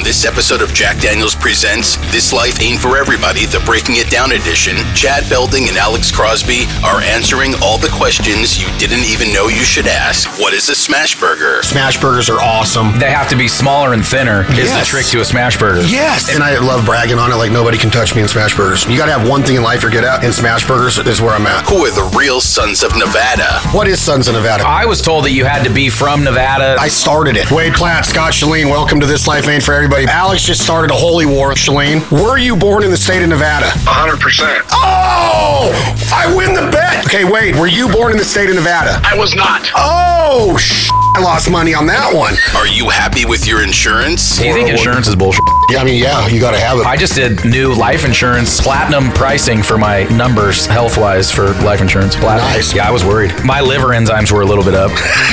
this episode of Jack Daniels Presents This Life Ain't For Everybody, the Breaking It Down edition, Chad Belding and Alex Crosby are answering all the questions you didn't even know you should ask. What is a smash burger? Smash burgers are awesome. They have to be smaller and thinner is the trick to a smash burger. Yes. And I love bragging on it like nobody can touch me in smash burgers. You got to have one thing in life you're good at, and smash burgers is where I'm at. Who are the real Sons of Nevada? What is Sons of Nevada? I was told that you had to be from Nevada. I started it. Wade Platt, Scott Shalene, welcome to This Life Ain't For Everybody. Alex just started a holy war. Shalene, were you born in the state of Nevada? 100%. Oh, I win the bet. Okay, Wade, were you born in the state of Nevada? I was not. Oh, I lost money on that one. Are you happy with your insurance? Do you think insurance is bullshit? Yeah, I mean, yeah, you got to have it. I just did new life insurance, platinum pricing for my numbers health-wise for life insurance. Platinum. Nice. Yeah, I was worried. My liver enzymes were a little bit up.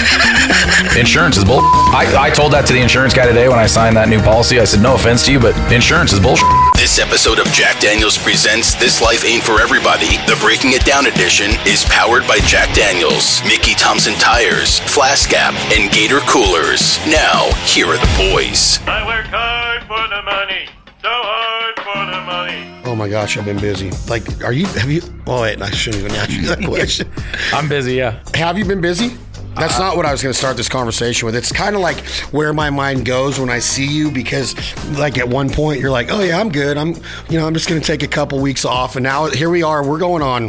Insurance is bull. I told that to the insurance guy today when I signed that new policy. I said, no offense to you, but insurance is bullshit. This episode of Jack Daniels Presents This Life Ain't For Everybody, the Breaking It Down edition, is powered by Jack Daniels, Mickey Thompson Tires, Flask Gap, and Gator Coolers. Now, here are the boys. I work hard for the money, so hard for the money. Oh my gosh, I've been busy. Like, oh wait, I shouldn't even ask you that question. I'm busy, yeah. Have you been busy? That's not what I was going to start this conversation with. It's kind of like where my mind goes when I see you, because like at one point you're like, oh yeah, I'm good. I'm just going to take a couple weeks off. And now here we are, we're going on.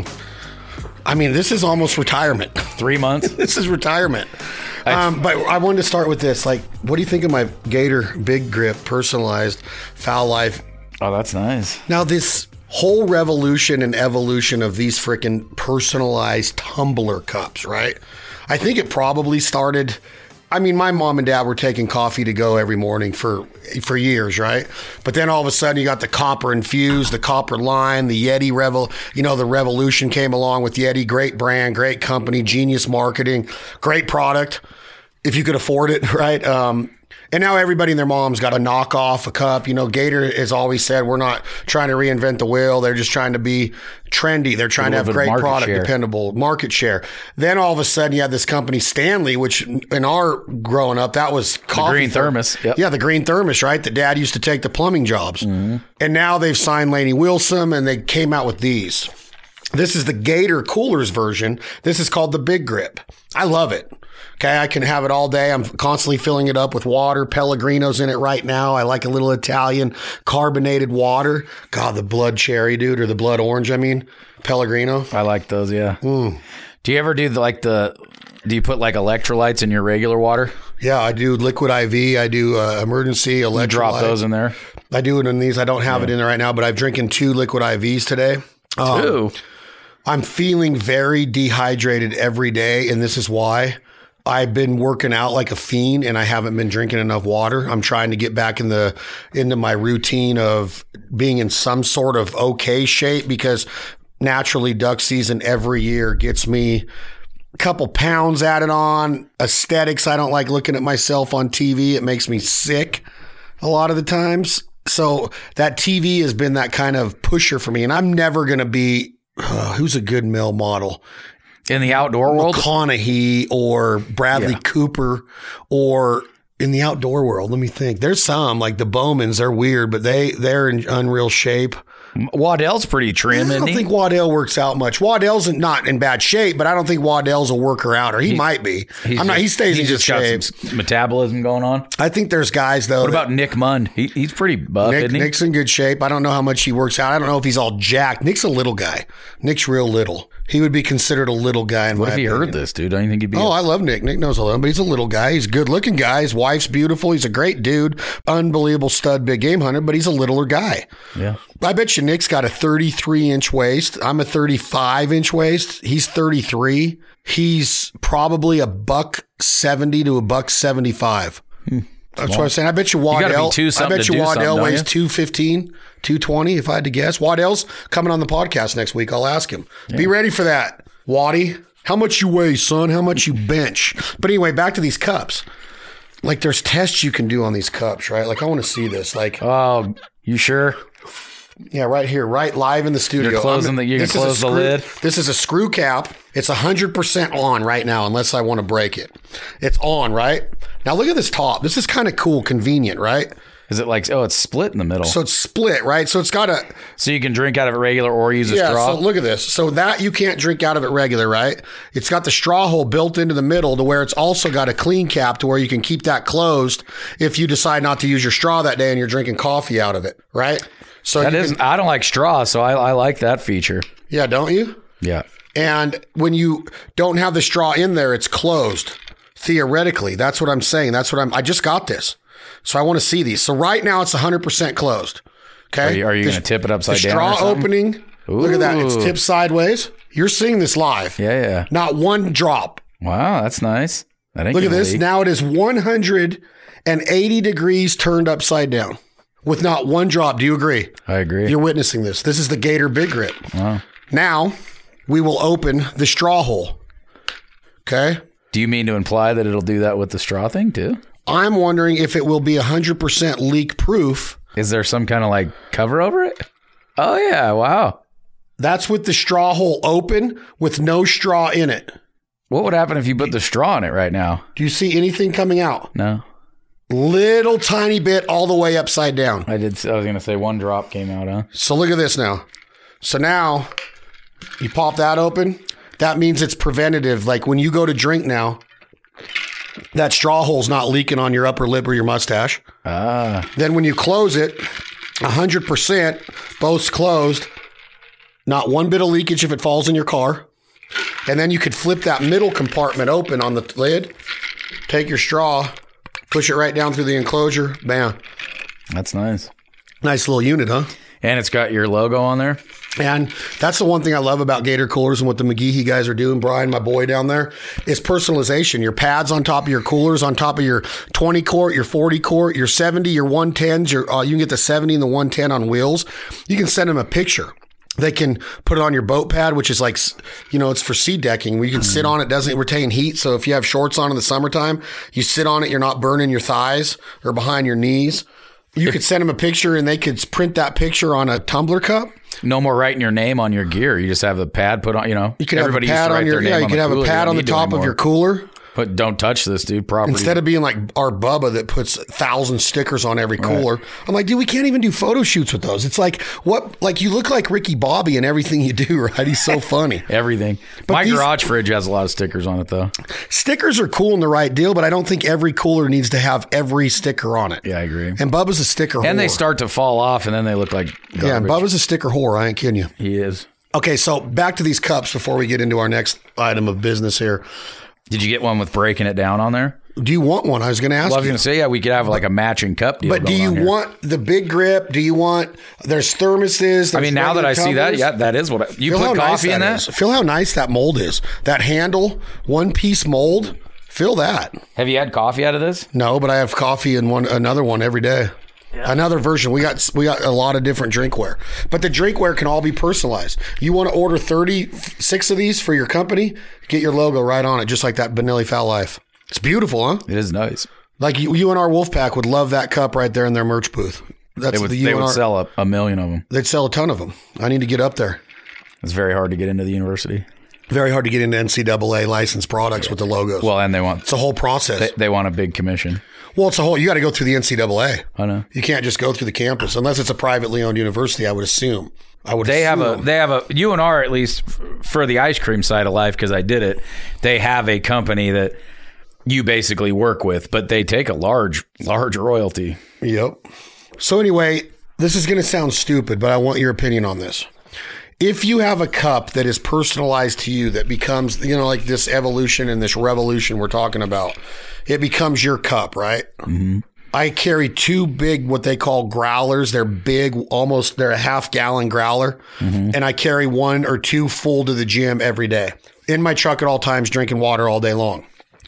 I mean, this is almost retirement. 3 months. This is retirement. But I wanted to start with this. Like, what do you think of my Gator Big Grip personalized Foul Life? Oh, that's nice. Now this whole revolution and evolution of these freaking personalized tumbler cups, right? I think it probably started. I mean, my mom and dad were taking coffee to go every morning for years, right? But then all of a sudden you got the copper infused, the copper line, the Yeti the revolution came along with Yeti. Great brand, great company, genius marketing, great product if you could afford it, right? And now everybody and their mom's got a knockoff, a cup. You know, Gator has always said we're not trying to reinvent the wheel. They're just trying to be trendy. They're trying to have great product, dependable market share. Then all of a sudden you had this company, Stanley, which in our growing up, that was coffee. The green thermos. Yep. Yeah, the green thermos, right? That dad used to take the plumbing jobs. Mm-hmm. And now they've signed Lainey Wilson and they came out with these. This is the Gator Coolers version. This is called the Big Grip. I love it. Okay, I can have it all day. I'm constantly filling it up with water. Pellegrino's in it right now. I like a little Italian carbonated water. God, the blood cherry, dude, or the blood orange, I mean. Pellegrino. I like those, yeah. Do you ever do do you put like electrolytes in your regular water? Yeah, I do liquid IV. I do emergency electrolyte. You drop those in there? I do it in these. I don't have it in there right now, but I'm drinking 2 liquid IVs today. 2? I'm feeling very dehydrated every day, and this is why. I've been working out like a fiend and I haven't been drinking enough water. I'm trying to get back into my routine of being in some sort of okay shape, because naturally duck season every year gets me a couple pounds added on. Aesthetics, I don't like looking at myself on TV. It makes me sick a lot of the times. So that TV has been that kind of pusher for me, and I'm never going to be, who's a good male model? In the outdoor world? McConaughey or Bradley Cooper, or in the outdoor world. Let me think. There's some, like the Bowmans, they're weird, but they're in unreal shape. Waddell's pretty trim, I don't think Waddell works out much. Waddell's not in bad shape, but I don't think Waddell's a worker out, or he might be. He stays in good shape. Some metabolism going on. I think there's guys, though. What about Nick Munn? He's pretty buff, isn't he? Nick's in good shape. I don't know how much he works out. I don't know if he's all jacked. Nick's a little guy. Nick's real little. He would be considered a little guy in my opinion. What if he heard this, dude? Don't you think he'd be? Oh, I love Nick. Nick knows a lot, but he's a little guy. He's a good-looking guy. His wife's beautiful. He's a great dude. Unbelievable stud, big game hunter, but he's a littler guy. Yeah. I bet you Nick's got a 33-inch waist. I'm a 35-inch waist. He's 33. He's probably $170 to $175. That's what I'm saying. I bet you Waddell. Weighs 215, 220, if I had to guess. Waddell's coming on the podcast next week. I'll ask him. Yeah. Be ready for that. Waddy, how much you weigh, son? How much you bench? But anyway, back to these cups. Like, there's tests you can do on these cups, right? Like, I want to see this. Like, oh, you sure? Yeah, right here, right live in the studio. You can close the lid. This is a screw cap. It's 100% on right now, unless I want to break it. It's on, right? Now look at this top. This is kind of cool, convenient, right? Is it like, it's split in the middle? So it's split, right? So it's got a... So you can drink out of it regular or use a straw? So look at this. So that you can't drink out of it regular, right? It's got the straw hole built into the middle to where it's also got a clean cap to where you can keep that closed if you decide not to use your straw that day and you're drinking coffee out of it, right? So I don't like straw, so I like that feature. Yeah, don't you? Yeah. And when you don't have the straw in there, it's closed. Theoretically, that's what I'm saying. I just got this. So I want to see these. So right now it's 100% closed. Okay. Are you going to tip it upside down? The straw opening. Ooh. Look at that. It's tipped sideways. You're seeing this live. Yeah. Not one drop. Wow, that's nice. Look at this. Now it is 180 degrees turned upside down with not one drop. Do you agree? I agree. You're witnessing this. This is the Gator Big Grip. Wow. Now we will open the straw hole. Okay. Do you mean to imply that it'll do that with the straw thing too? I'm wondering if it will be 100% leak proof. Is there some kind of like cover over it? Oh yeah. Wow. That's with the straw hole open with no straw in it. What would happen if you put the straw in it right now? Do you see anything coming out? No. Little tiny bit all the way upside down. I was going to say one drop came out, huh? So look at this now. So now you pop that open. That means it's preventative. Like when you go to drink now, that straw hole's not leaking on your upper lip or your mustache. Then when you close it, 100%, both's closed. Not one bit of leakage if it falls in your car. And then you could flip that middle compartment open on the lid, take your straw, push it right down through the enclosure, bam. That's nice. Nice little unit, huh? And it's got your logo on there? And that's the one thing I love about Gator Coolers and what the McGehee guys are doing, Brian, my boy down there, is personalization. Your pads on top of your coolers, on top of your 20 quart, your 40 quart, your 70, your 110s, you can get the 70 and the 110 on wheels. You can send them a picture. They can put it on your boat pad, which is like, it's for sea decking where you can sit on it, doesn't retain heat. So if you have shorts on in the summertime, you sit on it, you're not burning your thighs or behind your knees. You could send them a picture and they could print that picture on a tumbler cup. No more writing your name on your gear. You just have a pad put on, You could have a pad on your, you could have a pad on the top of your cooler. But don't touch this, dude. Property. Instead of being like our Bubba that puts 1,000 stickers on every cooler. Right. I'm like, dude, we can't even do photo shoots with those. It's like, you look like Ricky Bobby in everything you do, right? He's so funny. Everything. But my garage fridge has a lot of stickers on it, though. Stickers are cool in the right deal, but I don't think every cooler needs to have every sticker on it. Yeah, I agree. And Bubba's a sticker whore. And they start to fall off, and then they look like garbage. Yeah, and Bubba's a sticker whore. I ain't kidding you. He is. Okay, so back to these cups before we get into our next item of business here. Did you get one with breaking it down on there? Do you want one? I was going to ask you. I was going to say, we could have like a matching cup deal. But do you want the big grip? Do you want, there's thermoses? There's now that I see that, that is what you put coffee in that? Feel how nice that mold is. That handle, one piece mold. Feel that. Have you had coffee out of this? No, but I have coffee in another one every day. Yeah. Another version. We got a lot of different drinkware, but the drinkware can all be personalized. You want to order 36 of these for your company? Get your logo right on it, just like that Benelli Foul Life. It's beautiful, huh? It is nice. Like you and our Wolfpack would love that cup right there in their merch booth. They would sell a million of them. They'd sell a ton of them. I need to get up there. It's very hard to get into the university. Very hard to get into NCAA licensed products with the logos. Well, and it's a whole process. They want a big commission. Well, you got to go through the NCAA. I know. You can't just go through the campus unless it's a privately owned university, I would assume. They have a UNR, at least for the ice cream side of life, because I did it, they have a company that you basically work with, but they take a large royalty. Yep. So anyway, this is going to sound stupid, but I want your opinion on this. If you have a cup that is personalized to you that becomes, like this evolution and this revolution we're talking about, it becomes your cup, right? Mm-hmm. I carry two big, what they call growlers. They're big, they're a half-gallon growler. Mm-hmm. And I carry one or two full to the gym every day. In my truck at all times, drinking water all day long.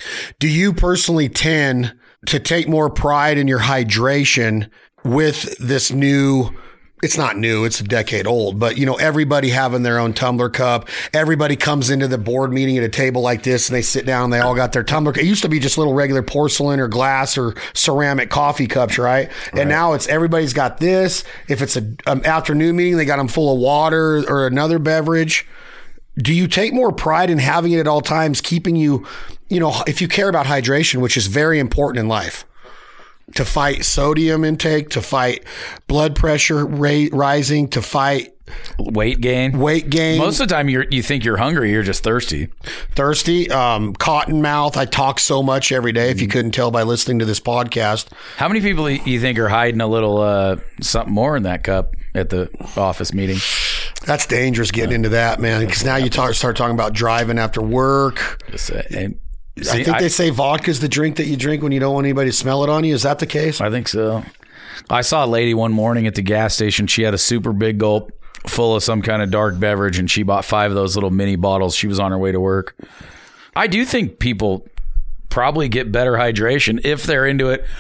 Do you personally tend to take more pride in your hydration with this new... It's not new. It's a decade old, but everybody having their own tumbler cup. Everybody comes into the board meeting at a table like this and they sit down and they all got their tumbler. It used to be just little regular porcelain or glass or ceramic coffee cups, right? And now everybody's got this. If it's an afternoon meeting, they got them full of water or another beverage. Do you take more pride in having it at all times, keeping you, if you care about hydration, which is very important in life? to fight sodium intake, to fight blood pressure rising, to fight weight gain. Most of the time you think you're hungry, you're just thirsty. Cotton mouth. I talk so much every day, if you couldn't tell by listening to this podcast. How many people you think are hiding a little something more in that cup at the office meeting? That's dangerous getting into that, man, because now you start talking about driving after work. I think they say vodka's the drink that you drink when you don't want anybody to smell it on you. Is that the case? I think so. I saw a lady one morning at the gas station. She had a super big gulp full of some kind of dark beverage, and she bought 5 of those little mini bottles. She was on her way to work. I do think people probably get better hydration if they're into it.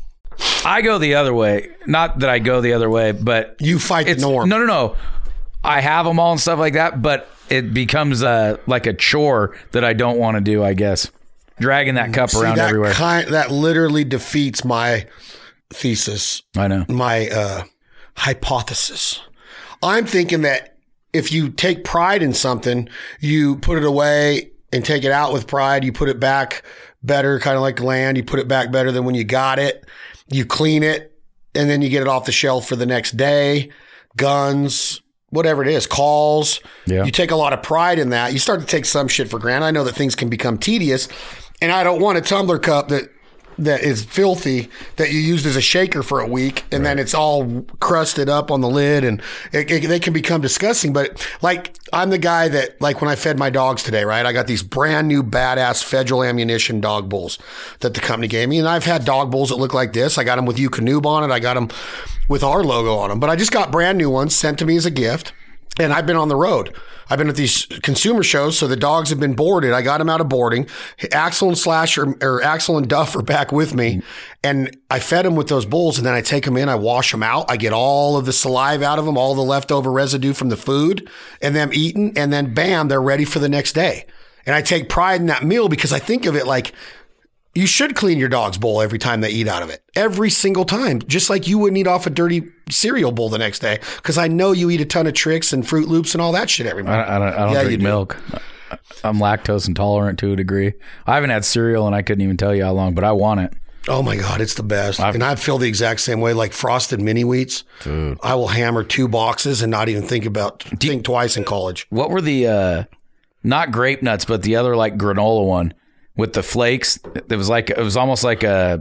I go the other way. Not that I go the other way, but you fight the norm. No. I have them all and stuff like that, but it becomes like a chore that I don't want to do, I guess. Dragging that cup around everywhere. That literally defeats my thesis. I know. My hypothesis. I'm thinking that if you take pride in something, you put it away and take it out with pride. You put it back better, kind of like land. You put it back better than when you got it. You clean it, and then you get it off the shelf for the next day. Guns, whatever it is, calls. Yeah. You take a lot of pride in that. You start to take some shit for granted. I know that things can become tedious, and I don't want a tumbler cup that is filthy that you used as a shaker for a week, and then it's all crusted up on the lid, and they can become disgusting. But like, I'm the guy that, like, when I fed my dogs today, right? I got these brand new badass Federal Ammunition dog bowls that the company gave me, and I've had dog bowls that look like this. I got them with Eukanuba on it. I got them with our logo on them, but I just got brand new ones sent to me as a gift. And I've been on the road. I've been at these consumer shows, so the dogs have been boarded. I got them out of boarding. Axel and Slash or Axel and Duff are back with me, and I fed them with those bowls, and then I take them in, I wash them out, I get all of the saliva out of them, all the leftover residue from the food, and them eating, and then bam, they're ready for the next day. And I take pride in that meal because I think of it like, you should clean your dog's bowl every time they eat out of it. Every single time. Just like you wouldn't eat off a dirty cereal bowl the next day. Because I know you eat a ton of Trix and Fruit Loops and all that shit every morning. I don't drink milk. I'm lactose intolerant to a degree. I haven't had cereal and I couldn't even tell you how long, but I want it. Oh my God, it's the best. And I feel the exact same way, like Frosted Mini Wheats. Dude. I will hammer 2 boxes and not even think twice in college. What were the, not grape nuts, but the other like granola one? With the flakes, it was almost like a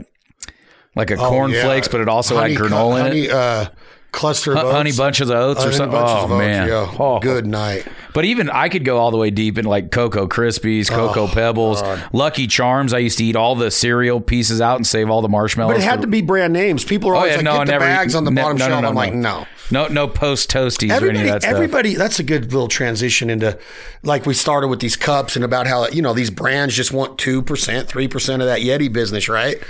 corn flakes, but it also had granola in it. Cluster of oats. Honey bunches of oats or something. Oh, man. Yeah. Oh. Good night. But even I could go all the way deep in like Cocoa Krispies, Cocoa Pebbles, Lucky Charms. I used to eat all the cereal pieces out and save all the marshmallows. But it had to be brand names. People are always get the bags on the bottom shelf. I'm like, no. No post toasties or any of that stuff. Everybody, that's a good little transition into, like we started with these cups and about how, these brands just want 2%, 3% of that Yeti business, right?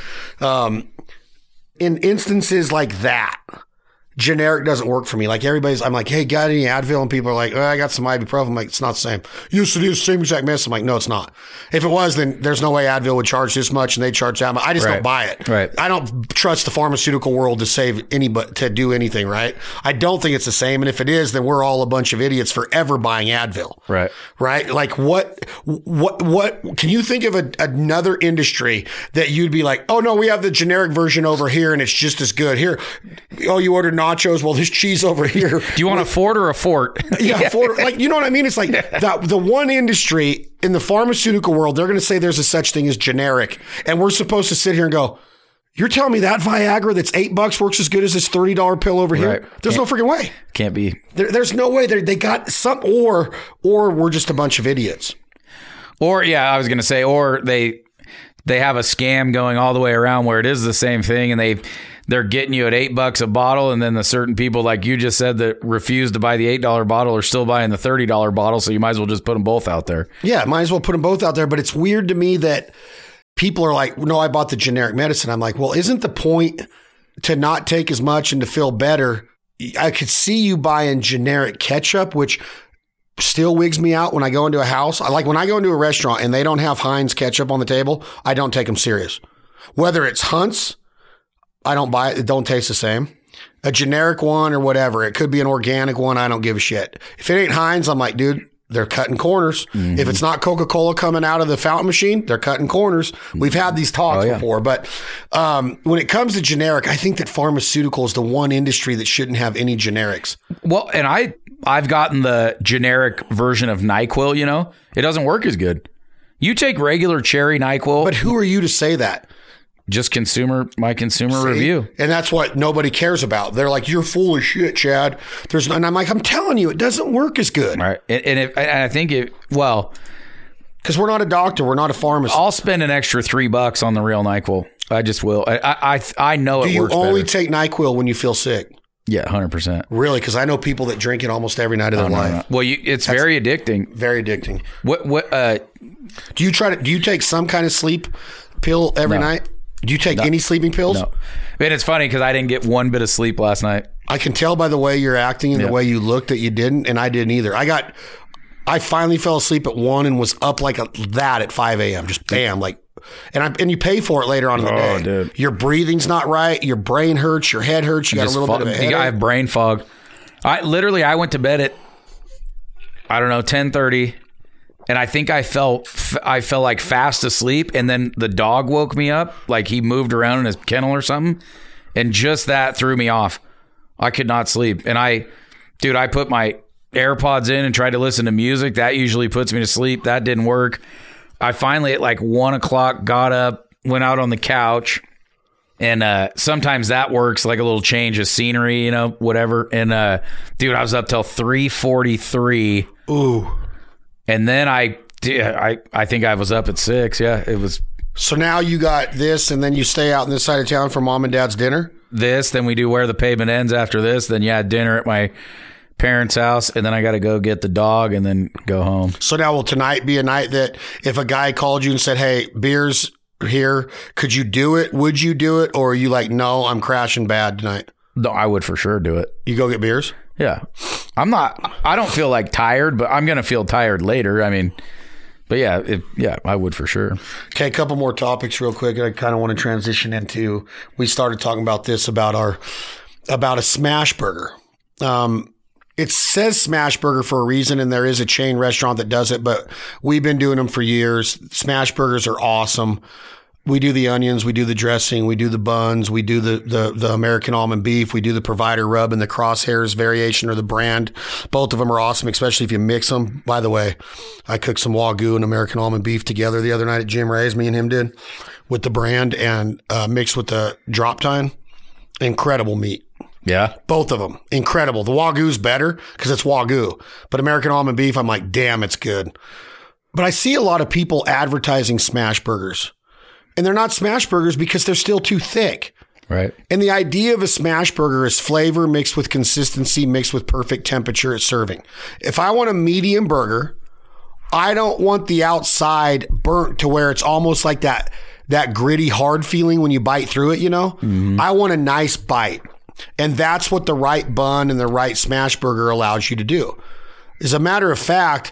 In instances like that, generic doesn't work for me. Like I'm like, hey, got any Advil? And people are like, I got some ibuprofen. I'm like, it's not the same. Yes, it is the same exact mess. I'm like, no, it's not. If it was, then there's no way Advil would charge this much and they charge that much. I just don't buy it. Right. I don't trust the pharmaceutical world to save anybody, to do anything, right? I don't think it's the same. And if it is, then we're all a bunch of idiots for ever buying Advil. Right. Right? Like what can you think of another industry that you'd be like, oh no, we have the generic version over here and it's just as good. Here, oh, you ordered nachos. Well, there's cheese over here. Do you want a Ford or a Fort? Yeah, Ford. Like, you know what I mean? It's like the one industry in the pharmaceutical world, they're going to say there's a such thing as generic. And we're supposed to sit here and go, you're telling me that Viagra that's $8 works as good as this $30 pill over here? There's no freaking way. Can't be. There's no way. They got some, or we're just a bunch of idiots. Or, yeah, I was going to say, or they have a scam going all the way around where it is the same thing and they're getting you at $8 a bottle, and then the certain people, like you just said, that refuse to buy the $8 bottle are still buying the $30 bottle, so you might as well just put them both out there. Yeah, might as well put them both out there, but it's weird to me that people are like, no, I bought the generic medicine. I'm like, well, isn't the point to not take as much and to feel better? I could see you buying generic ketchup, which still wigs me out when I go into a house. Like when I go into a restaurant and they don't have Heinz ketchup on the table, I don't take them serious. Whether it's Hunt's, I don't buy it. It don't taste the same. A generic one or whatever. It could be an organic one. I don't give a shit. If it ain't Heinz, I'm like, dude, they're cutting corners. If it's not Coca-Cola coming out of the fountain machine, they're cutting corners. We've had these talks before, but when it comes to generic, I think that pharmaceutical is the one industry that shouldn't have any generics. Well, and I've gotten the generic version of NyQuil, you know? It doesn't work as good. You take regular cherry NyQuil. But who are you to say that? Just my consumer review. And that's what nobody cares about. They're like, you're full of shit, Chad. And I'm like, I'm telling you, it doesn't work as good. Right. And I think because we're not a doctor. We're not a pharmacist. I'll spend an extra $3 on the real NyQuil. I just will. I know it works. Do you only better. take NyQuil when you feel sick? Yeah, 100%. Really? Because I know people that drink it almost every night of their life. No. Well, it's very addicting. Very addicting. What? Do you take some kind of sleep pill every night? Do you take any sleeping pills? No. And it's funny because I didn't get one bit of sleep last night. I can tell by the way you're acting and the way you look that you didn't, and I didn't either. I finally fell asleep at 1 and was up like that at 5 a.m. Just bam, like, and you pay for it later on in the day. Dude. Your breathing's not right. Your brain hurts. Your head hurts. You got a little bit of a headache. I have brain fog. I went to bed at 10:30. And I think I fell like fast asleep, and then the dog woke me up, like he moved around in his kennel or something, and just that threw me off. I could not sleep, and I put my AirPods in and tried to listen to music. That usually puts me to sleep. That didn't work. I finally at like 1 o'clock got up, went out on the couch, and sometimes that works, like a little change of scenery, you know, whatever. And I was up till 3:43. Ooh. And then I think I was up at 6. Yeah, it was. So now you got this, and then you stay out in this side of town for mom and dad's dinner? This, then we do Where the Pavement Ends after this. Then, dinner at my parents' house. And then I got to go get the dog and then go home. So now will tonight be a night that if a guy called you and said, hey, beer's here, could you do it? Would you do it? Or are you like, no, I'm crashing bad tonight? No, I would for sure do it. You go get beers? Yeah. I don't feel like tired, but I'm going to feel tired later. I mean, but I would for sure. Okay. A couple more topics real quick. I kind of want to transition into, we started talking about this, about a smash burger. It says smash burger for a reason, and there is a chain restaurant that does it, but we've been doing them for years. Smash burgers are awesome. We do the onions, we do the dressing, we do the buns, we do the American almond beef, we do the provider rub and the crosshairs variation or the brand. Both of them are awesome, especially if you mix them. By the way, I cooked some Wagyu and American almond beef together the other night at Jim Ray's, me and him did, with the brand and mixed with the drop time. Incredible meat. Yeah. Both of them. Incredible. The Wagyu's better because it's Wagyu, but American almond beef, I'm like, damn, it's good. But I see a lot of people advertising smash burgers. And they're not smash burgers because they're still too thick. Right. And the idea of a smash burger is flavor mixed with consistency, mixed with perfect temperature at serving. If I want a medium burger, I don't want the outside burnt to where it's almost like that gritty, hard feeling when you bite through it, you know? Mm-hmm. I want a nice bite. And that's what the right bun and the right smash burger allows you to do. As a matter of fact,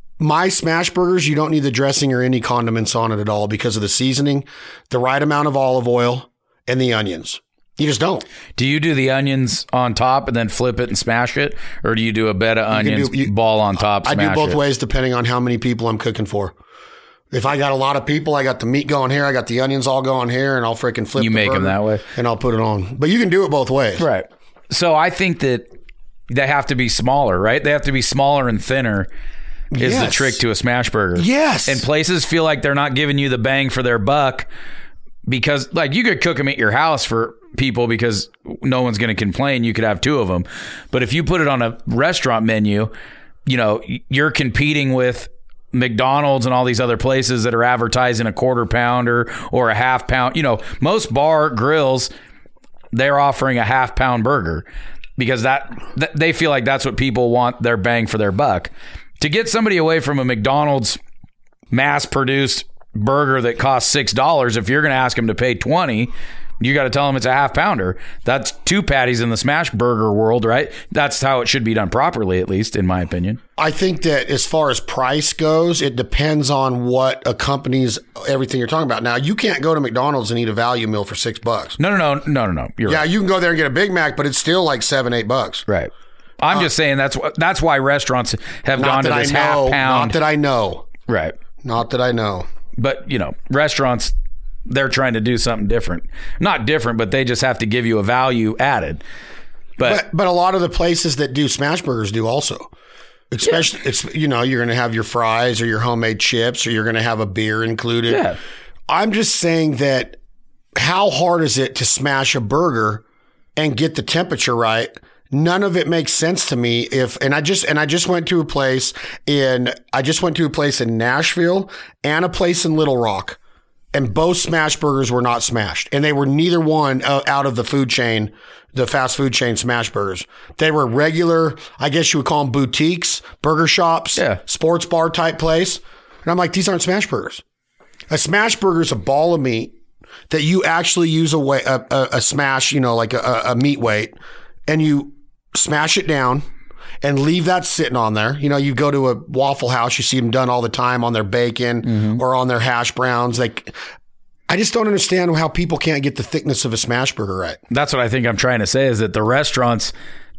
my smash burgers, you don't need the dressing or any condiments on it at all because of the seasoning, the right amount of olive oil, and the onions. You just don't. Do you do the onions on top and then flip it and smash it? Or do you do a bed of onions, ball on top, I smash do both it? ways depending on how many people I'm cooking for. If I got a lot of people, I got the meat going here, I got the onions all going here, and I'll freaking flip You make them that way? And I'll put it on. But you can do it both ways. Right. So I think that they have to be smaller, right? They have to be smaller and thinner. Is the trick to a smash burger. Yes. And places feel like they're not giving you the bang for their buck because, like, you could cook them at your house for people because no one's going to complain. You could have 2 of them. But if you put it on a restaurant menu, you know, you're competing with McDonald's and all these other places that are advertising a quarter pounder or a half pound. You know, most bar grills, they're offering a half pound burger because that they feel like that's what people want, their bang for their buck. To get somebody away from a McDonald's mass-produced burger that costs $6, if you're going to ask them to pay $20, you got to tell them it's a half pounder. That's 2 patties in the smash burger world, right? That's how it should be done properly, at least, in my opinion. I think that as far as price goes, it depends on what a company's everything you're talking about. Now, you can't go to McDonald's and eat a value meal for $6. No. You're right. You can go there and get a Big Mac, but it's still like $7-8. Right. I'm just saying that's why restaurants have gone to this half pound. Not that I know. Right. Not that I know. But, restaurants, they're trying to do something different. Not different, but they just have to give you a value added. But a lot of the places that do smash burgers do also. Especially, you're going to have your fries or your homemade chips, or you're going to have a beer included. Yeah. I'm just saying that how hard is it to smash a burger and get the temperature right? None of it makes sense to me. I just went to a place in Nashville and a place in Little Rock, and both smash burgers were not smashed, and they were neither one out of the food chain, the fast food chain smash burgers. They were regular, I guess you would call them boutiques, burger shops, sports bar type place. And I'm like, these aren't smash burgers. A smash burger is a ball of meat that you actually use a smash, like a meat weight, and you smash it down and leave that sitting on there. You go to a Waffle House, you see them done all the time on their bacon or on their hash browns. I just don't understand how people can't get the thickness of a smash burger right. That's what I think I'm trying to say, is that the restaurants,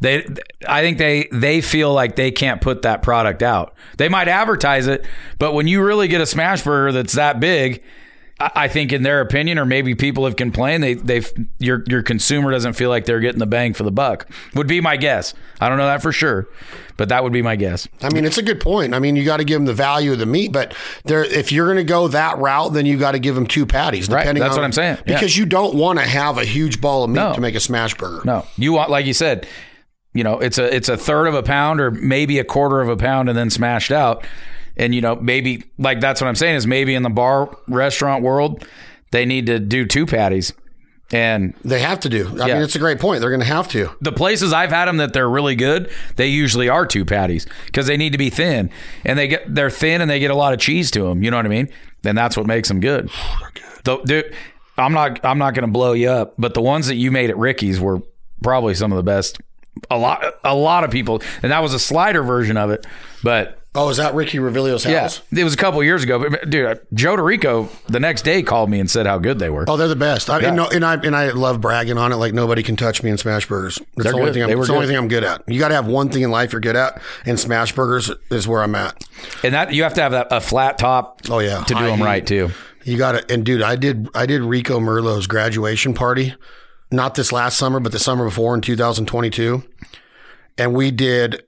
I think they feel like they can't put that product out. They might advertise it, but when you really get a smash burger that's that big, I think in their opinion, or maybe people have complained, your consumer doesn't feel like they're getting the bang for the buck, would be my guess. I don't know that for sure, but that would be my guess. I mean, it's a good point. I mean, you got to give them the value of the meat, but if you're going to go that route, then you got to give them 2 patties. Right, that's what I'm saying. Because you don't want to have a huge ball of meat to make a smash burger. No, you want, like you said, it's a third of a pound or maybe a quarter of a pound and then smashed out. And, maybe, like, that's what I'm saying, is maybe in the bar restaurant world, they need to do 2 patties. And they have to do. I mean, it's a great point. They're going to have to. The places I've had them that they're really good, they usually are 2 patties because they need to be thin. And they're thin and they get a lot of cheese to them. You know what I mean? And that's what makes them good. They're good. Dude, I'm not going to blow you up, but the ones that you made at Ricky's were probably some of the best. A lot of people, and that was a slider version of it, but. Oh, is that Ricky Revilio's house? Yeah, it was a couple of years ago. But dude, Joe DeRico the next day called me and said how good they were. Oh, they're the best. And I love bragging on it. Like, nobody can touch me in smash burgers. It's the only thing I'm good at. You got to have one thing in life you're good at, and smash burgers is where I'm at. And that you have to have a flat top. Oh yeah, to do them right too. You got to. And dude, I did Rico Merlot's graduation party, not this last summer, but the summer before in 2022, and we did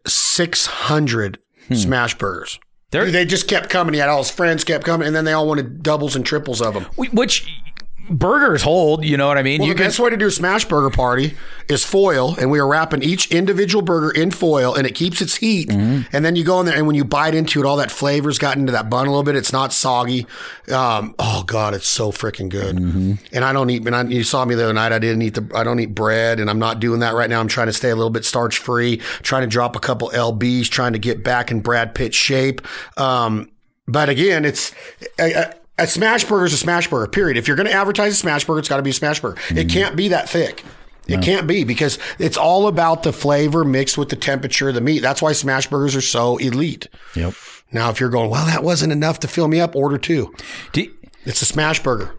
600. Smash burgers. They just kept coming. He had all his friends kept coming, and then they all wanted doubles and triples of them. Which burgers hold, you know what I mean? Well, the best way to do a smash burger party is foil, and we are wrapping each individual burger in foil, and it keeps its heat. And then you go in there, and when you bite into it, all that flavor's gotten into that bun a little bit. It's not soggy. Oh God, it's so freaking good. And I don't eat. And you saw me the other night. I don't eat bread, and I'm not doing that right now. I'm trying to stay a little bit starch free. Trying to drop a couple lbs. Trying to get back in Brad Pitt shape. But again, it's. A smash burger is a smash burger, period. If you're going to advertise a smash burger, it's got to be a smash burger. It can't be that thick. It can't be, because it's all about the flavor mixed with the temperature of the meat. That's why smash burgers are so elite. Yep. Now, if you're going, well, that wasn't enough to fill me up, order 2. It's a smash burger.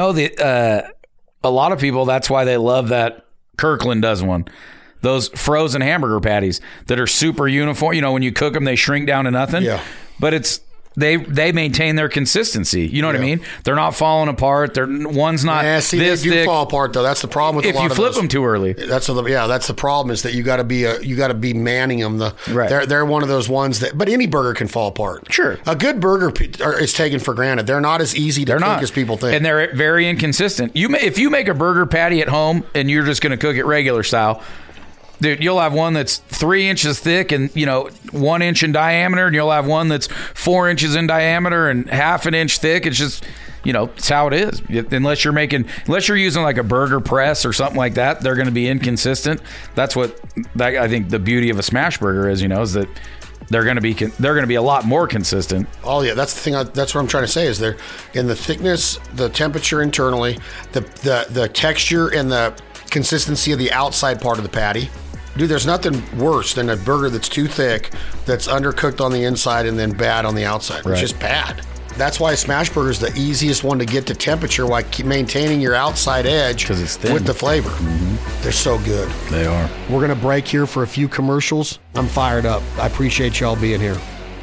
A lot of people, that's why they love that Kirkland does one. Those frozen hamburger patties that are super uniform. When you cook them, they shrink down to nothing. Yeah. But it's... They maintain their consistency. You know what I mean? They're not falling apart. One's not this they do thick. fall apart though. That's the problem with if a lot you of flip those. them too early. That's the problem is that you got to be manning them. They're one of those ones that. But any burger can fall apart. Sure, a good burger is taken for granted. They're not as easy to cook as people think, and they're very inconsistent. If you make a burger patty at home and you're just going to cook it regular style. Dude, you'll have one that's 3 inches thick and 1 inch in diameter, and you'll have one that's 4 inches in diameter and half an inch thick. It's just, it's how it is. Unless you're using like a burger press or something like that, they're going to be inconsistent. That's what I think the beauty of a smash burger is. Is that they're going to be a lot more consistent. Oh yeah, that's the thing. That's what I'm trying to say is they're in the thickness, the temperature internally, the texture, and the consistency of the outside part of the patty. Dude, there's nothing worse than a burger that's too thick, that's undercooked on the inside and then bad on the outside. It's just bad. That's why smash burger is the easiest one to get to temperature while maintaining your outside edge 'Cause it's thin. with the flavor. They're so good. They are. We're going to break here for a few commercials. I'm fired up. I appreciate y'all being here.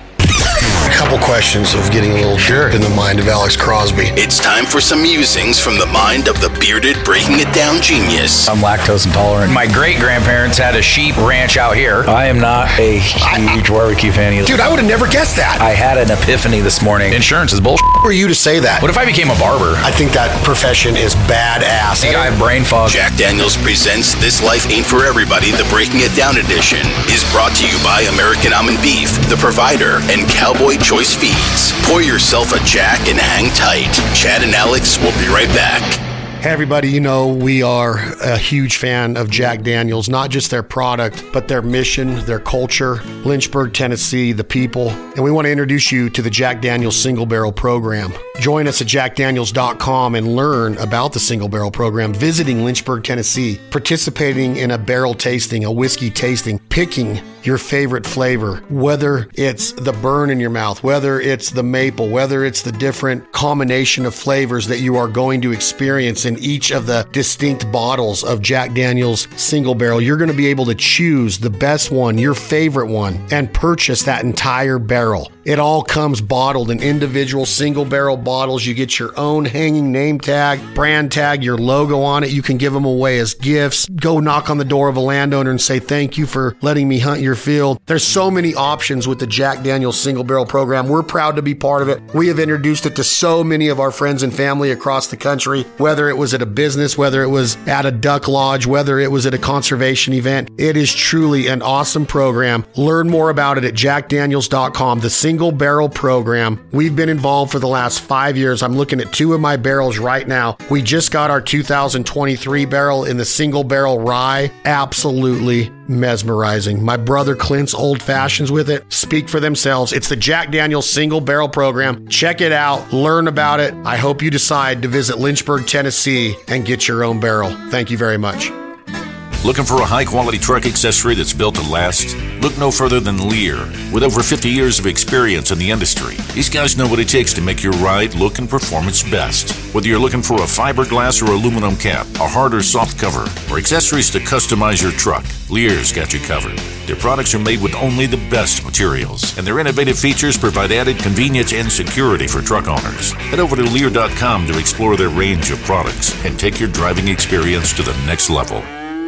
A couple questions of getting a little deep in the mind of Alex Crosby. It's time for some musings from the mind of the bearded Breaking It Down genius. I'm lactose intolerant. My great-grandparents had a sheep ranch out here. I am not a huge barbecue fan either. Dude, I would have never guessed that. I had an epiphany this morning. Insurance is bullshit. Who are you to say that? What if I became a barber? I think that profession is badass. I think I have brain fog. Jack Daniels presents This Life Ain't For Everybody, the Breaking It Down edition, is brought to you by American Almond Beef, The Provider, and Cowboy Choice Feeds. Pour yourself a Jack and hang tight. Chad and Alex will be right back. Hey everybody, you know we are a huge fan of Jack Daniels, not just their product, but their mission, their culture, Lynchburg, Tennessee, the people. And we want to introduce you to the Jack Daniels Single Barrel Program. Join us at jackdaniels.com and learn about the Single Barrel Program, visiting Lynchburg, Tennessee, participating in a barrel tasting, a whiskey tasting, picking your favorite flavor, whether it's the burn in your mouth, whether it's the maple, whether it's the different combination of flavors that you are going to experience in each of the distinct bottles of Jack Daniels Single Barrel. You're going to be able to choose the best one, your favorite one, and purchase that entire barrel. It all comes bottled in individual single barrel bottles. You get your own hanging name tag, brand tag, your logo on it. You can give them away as gifts. Go knock on the door of a landowner and say, thank you for letting me hunt your field. There's so many options with the Jack Daniels Single Barrel Program. We're proud to be part of it. We have introduced it to so many of our friends and family across the country, whether it was at a business, whether it was at a duck lodge, whether it was at a conservation event. It is truly an awesome program. Learn more about it at jackdaniels.com. The Single Barrel Program. We've been involved for the last 5 years. I'm looking at 2 of my barrels right now. We just got our 2023 barrel in the Single Barrel Rye. Absolutely mesmerizing. My brother Clint's Old Fashions with it speak for themselves. It's the Jack Daniels Single Barrel Program. Check it out. Learn about it. I hope you decide to visit Lynchburg, Tennessee and get your own barrel. Thank you very much. Looking for a high-quality truck accessory that's built to last? Look no further than Lear. With over 50 years of experience in the industry, these guys know what it takes to make your ride look and perform its best. Whether you're looking for a fiberglass or aluminum cap, a hard or soft cover, or accessories to customize your truck, Lear's got you covered. Their products are made with only the best materials, and their innovative features provide added convenience and security for truck owners. Head over to Lear.com to explore their range of products and take your driving experience to the next level.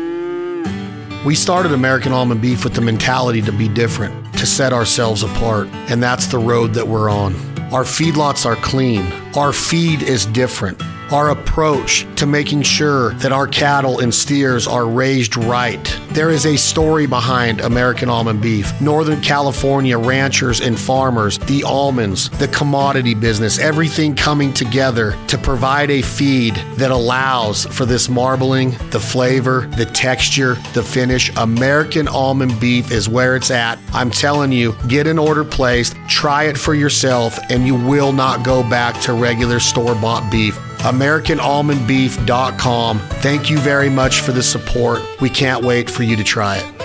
We started American Almond Beef with the mentality to be different, to set ourselves apart, and that's the road that we're on. Our feedlots are clean. Our feed is different. Our approach to making sure that our cattle and steers are raised right. There is a story behind American Almond Beef. Northern California ranchers and farmers, the almonds, the commodity business, everything coming together to provide a feed that allows for this marbling, the flavor, the texture, the finish. American Almond Beef is where it's at. I'm telling you, get an order placed, try it for yourself, and you will not go back to regular store-bought beef. AmericanAlmondBeef.com. Thank you very much for the support. We can't wait for you to try it.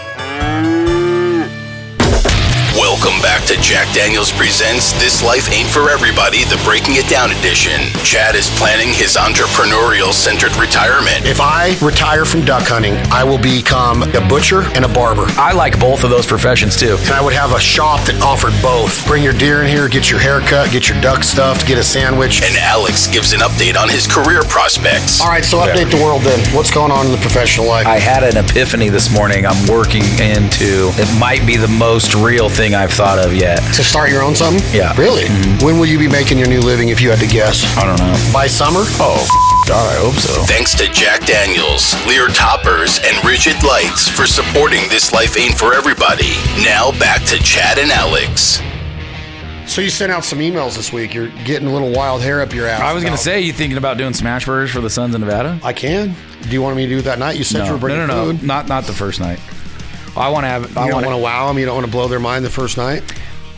Welcome back to Jack Daniels Presents This Life Ain't For Everybody, the Breaking It Down edition. Chad is planning his entrepreneurial-centered retirement. If I retire from duck hunting, I will become a butcher and a barber. I like both of those professions too. And I would have a shop that offered both. Bring your deer in here, get your hair cut, get your duck stuffed, get a sandwich. And Alex gives an update on his career prospects. All right, so update the world then. What's going on in the professional life? I had an epiphany this morning. I'm working into, it might be the most real thing I've thought of yet. To start your own something? Yeah. Really? Mm-hmm. When will you be making your new living if you had to guess? I don't know. By summer? Oh, God, I hope so. Thanks to Jack Daniels, Lear Toppers, and Rigid Lights for supporting This Life Ain't For Everybody. Now back to Chad and Alex. So you sent out some emails this week. You're getting a little wild hair up your ass. I was going to say, you thinking about doing smash burgers for the Sons of Nevada? I can. Do you want me to do it that night? You said you were bringing No. food. Not the first night. I want to have. You don't want to wow them. You don't want to blow their mind the first night.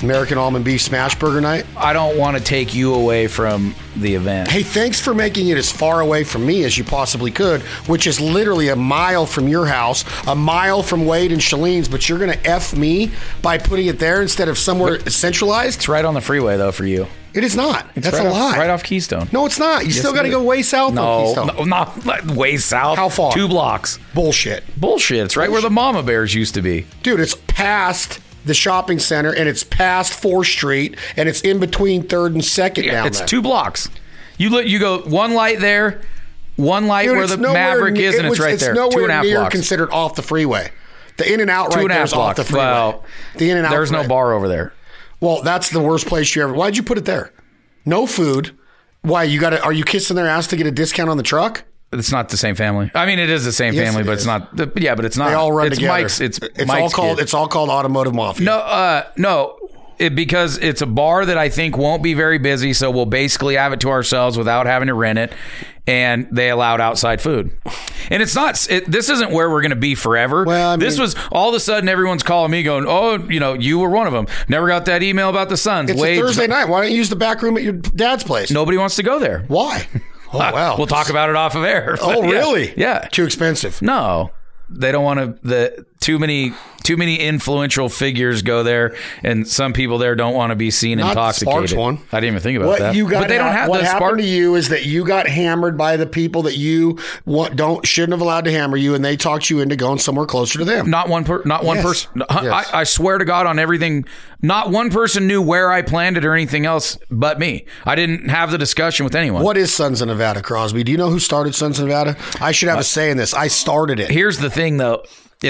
American Almond Beef Smash Burger Night. I don't want to take you away from the event. Hey, thanks for making it as far away from me as you possibly could, which is literally a mile from your house, a mile from Wade and Shalene's, but you're going to F me by putting it there instead of somewhere centralized? It's right on the freeway, though, for you. It is not. That's right a lie. Right off Keystone. No, it's not. You still got to go way south on Keystone. No, not way south. How far? 2 blocks. Bullshit. It's right where the Mama Bears used to be. Dude, it's past the shopping center, and it's past 4th Street, and it's in between 3rd and 2nd down It's there. 2 blocks. You go one light there, one light Dude, where the Maverick is, and it's right there. It's nowhere 2.5 near blocks. considered off the freeway. The In-N-Out right there is off the freeway. Well, the In-N-Out. there's no bar over there. Well, that's the worst place you ever. Why'd you put it there? No food. Why are you kissing their ass to get a discount on the truck? It's not the same family. I mean, it is the same Yes, family, it but is. it's not. Yeah, but it's not. They all run it's together. Mike's. It's all Mike's called. kid. It's all called Automotive Mafia. No. Because it's a bar that I think won't be very busy, so we'll basically have it to ourselves without having to rent it. And they allowed outside food. And it's not. This isn't where we're going to be forever. Well, I this mean, was all of a sudden everyone's calling me going, "Oh, you were one of them. Never got that email about the Suns." It's a Thursday night. Why don't you use the back room at your dad's place? Nobody wants to go there. Why? Oh wow. We'll talk about it off of air. Oh Yeah. really? Yeah. Too expensive. No, they don't want to. Too many influential figures go there, and some people there don't want to be seen Not intoxicated. the Sparks one. I didn't even think about What that. you got? But they don't have what the happened Sparks. to you is that you got hammered by the people that you shouldn't have allowed to hammer you, and they talked you into going somewhere closer to them. Not one Yes. person. Yes. I swear to God on everything. Not one person knew where I planned it or anything else but me. I didn't have the discussion with anyone. What is Sons of Nevada, Crosby? Do you know who started Sons of Nevada? I should have a say in this. I started it. Here's the thing, though.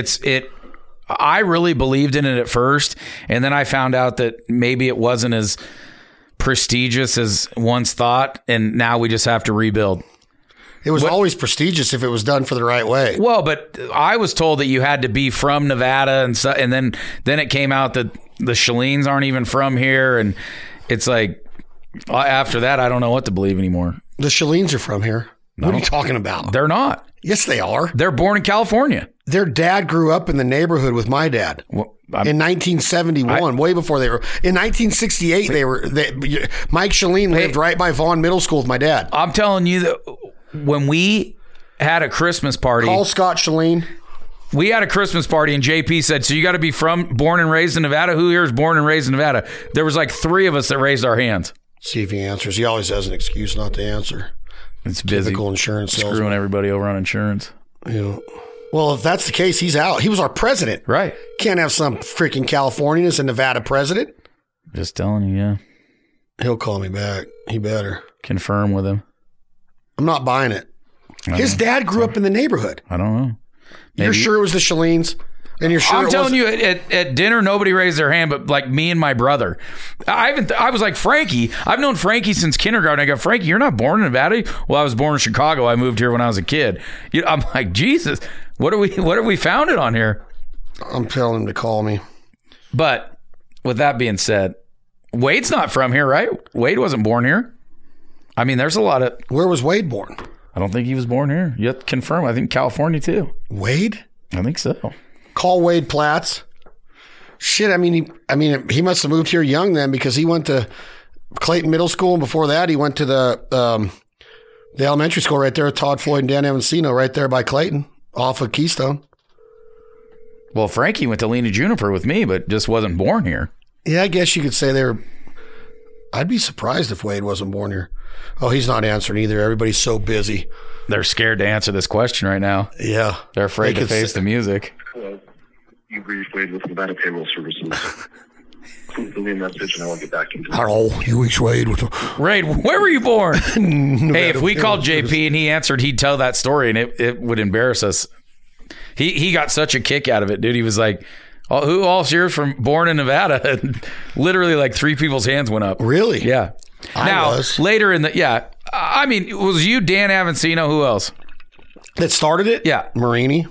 I really believed in it at first, and then I found out that maybe it wasn't as prestigious as once thought, and now we just have to rebuild. It was always prestigious if it was done for the right way. Well, but I was told that you had to be from Nevada, and then it came out that the Shalene's aren't even from here, and it's like after that, I don't know what to believe anymore. The Shalene's are from here. What are you talking about? They're not. Yes, they are. They're born in California. Their dad grew up in the neighborhood with my dad. Well, In 1971, way before they were. In 1968, Mike Shalene lived right by Vaughn Middle School with my dad. I'm telling you that when we had a Christmas party, Call Scott Shalene. we had a Christmas party, and JP said, "So you got to be born and raised in Nevada? Who here is born and raised in Nevada?" There was like 3 of us that raised our hands. See if he answers. He always has an excuse not to answer. It's busy. Typical insurance salesman. Screwing everybody over on insurance. Yeah. Well, if that's the case, he's out. He was our president. Right. Can't have some freaking Californian as a Nevada president. Just telling you, yeah. He'll call me back. He better. Confirm with him. I'm not buying it. His dad grew up in the neighborhood. I don't know. You're sure it was the Shalene's? And you're sure I'm it telling wasn't- you, at dinner, nobody raised their hand, but like me and my brother. I was like, Frankie. I've known Frankie since kindergarten. I go, Frankie, you're not born in Nevada? Well, I was born in Chicago. I moved here when I was a kid. I'm like, Jesus, what are we founded on here? I'm telling him to call me. But with that being said, Wade's not from here, right? Wade wasn't born here. I mean, there's a lot of. Where was Wade born? I don't think he was born here. You have to confirm. I think California too. Wade? I think so. Call Wade Platts. Shit, I mean, he must have moved here young then because he went to Clayton Middle School, and before that, he went to the elementary school right there with Todd Floyd and Dan Avancino right there by Clayton, off of Keystone. Well, Frankie went to Lena Juniper with me, but just wasn't born here. Yeah, I guess you could say they're. I'd be surprised if Wade wasn't born here. Oh, he's not answering either. Everybody's so busy. They're scared to answer this question right now. Yeah. They're afraid They to could face say- the music. Hello. You've reached Wade with Nevada Payroll Services. Please leave a message and I will get back to you. Hello, you reached Wade with Wade, where were you born? Hey, if we called JP and he answered, he'd tell that story and it would embarrass us. He got such a kick out of it, dude. He was like, oh, who all's here from born in Nevada? And literally like 3 people's hands went up. Really? Yeah. I was. Later in I mean, it was you, Dan Avancino, who else? That started it? Yeah. Marini.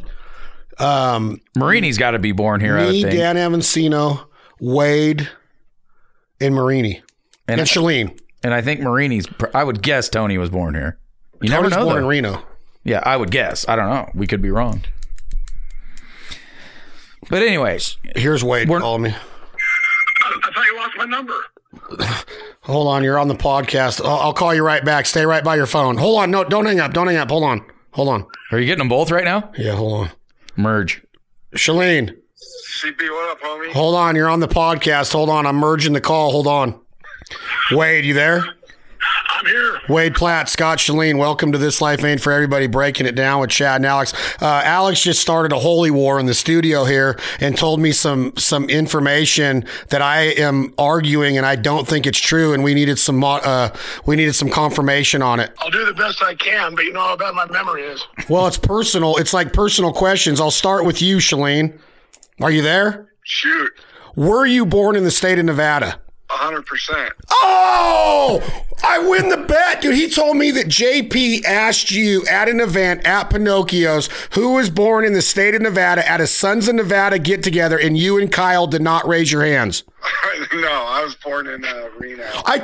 Marini's got to be born here, I would Me, think. Dan Avancino, Wade, and Marini. And Shalene. And I think I would guess Tony was born here. You never Tony's know, born though. in Reno. Yeah, I would guess. I don't know. We could be wrong. But anyways, Here's Wade calling me. number? Hold on, you're on the podcast. I'll call you right back. Stay right by your phone. Hold on. No, don't hang up. Don't hang up. Hold on. Are you getting them both right now? Yeah, hold on. Merge. Shalene. CP, what up, homie? Hold on, you're on the podcast. Hold on, I'm merging the call. Hold on. Wade, you there? I'm here. Wade Platt, Scott Shalene, welcome to This Life Ain't For Everybody, breaking it down with Chad and Alex. Alex just started a holy war in the studio here and told me some information that I am arguing and I don't think it's true, and we needed some confirmation on it. I'll do the best I can, but you know how bad my memory is. Well, it's personal. It's like personal questions. I'll start with you, Shalene. Are you there? Shoot. Were you born in the state of Nevada? 100%. Oh, I win the bet. Dude, he told me that JP asked you at an event at Pinocchio's who was born in the state of Nevada at a Sons of Nevada get-together, and you and Kyle did not raise your hands. No, I was born in Reno. I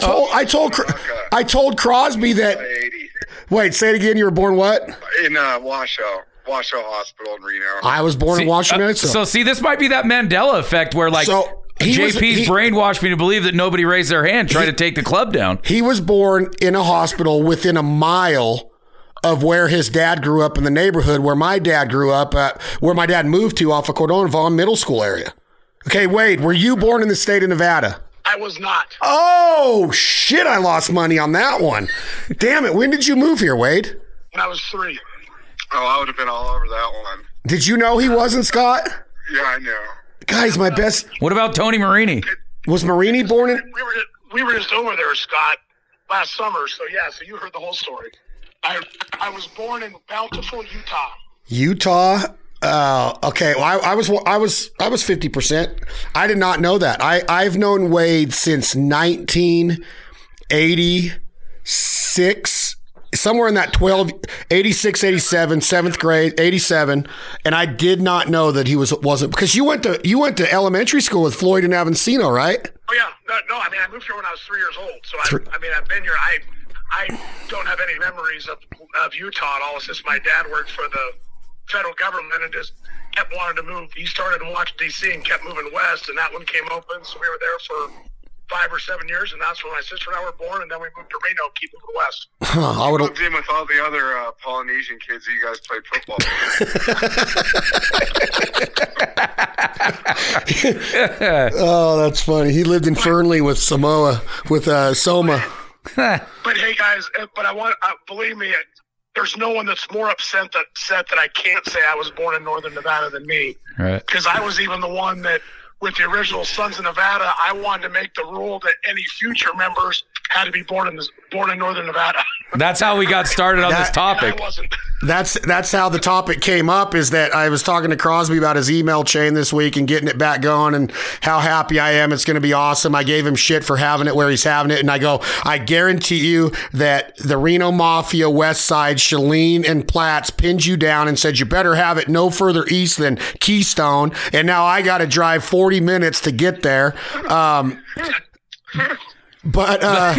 told Crosby that. 80. Wait, say it again. You were born what? In Washoe Hospital in Reno. I was born in Washington. So see, this might be that Mandela effect where like JP's brainwashed me to believe that nobody raised their hand trying to take the club down. He was born in a hospital within a mile of where his dad grew up in the neighborhood where my dad grew up, where my dad moved to off of Cordova Vaughn Middle School area. Okay, Wade, were you born in the state of Nevada? I was not. Oh, shit, I lost money on that one. Damn it, when did you move here, Wade? When I was 3. Oh, I would have been all over that one. Did you know he wasn't, Scott? Yeah, I know. Guys, my best... What about Tony Marini? Was Marini born in... We were just over there, Scott, last summer. So, yeah, so you heard the whole story. I was born in Bountiful, Utah. Utah? Okay. Well, I was 50%. I did not know that. I've known Wade since 1986, somewhere in that 86, 87, 7th grade, 87. And I did not know that he wasn't, because you went to elementary school with Floyd and Avancino, right? Oh yeah. No, I mean, I moved here when I was 3 years old. So I mean, I've been here. I don't have any memories of Utah at all. It's just my dad worked for the federal government and just kept wanting to move. He started in Washington, D.C. and kept moving west, and that one came open. So we were there for 5 or 7 years, and that's when my sister and I were born, and then we moved to Reno, keep moving west. I would moved in with all the other Polynesian kids that you guys played football with. Oh, that's funny. He lived in Fernley with Soma. But hey, guys, believe me, there's no one that's more upset that I can't say I was born in Northern Nevada than me. Right. Because I was even the one that, with the original Sons of Nevada, I wanted to make the rule that any future members had to be born in Northern Nevada. That's how we got started on this topic. I wasn't. That's how the topic came up, is that I was talking to Crosby about his email chain this week and getting it back going and how happy I am. It's going to be awesome. I gave him shit for having it where he's having it. And I go, I guarantee you that the Reno Mafia, West Side, Shalene and Platts pinned you down and said, you better have it no further east than Keystone. And now I got to drive 40 minutes to get there. But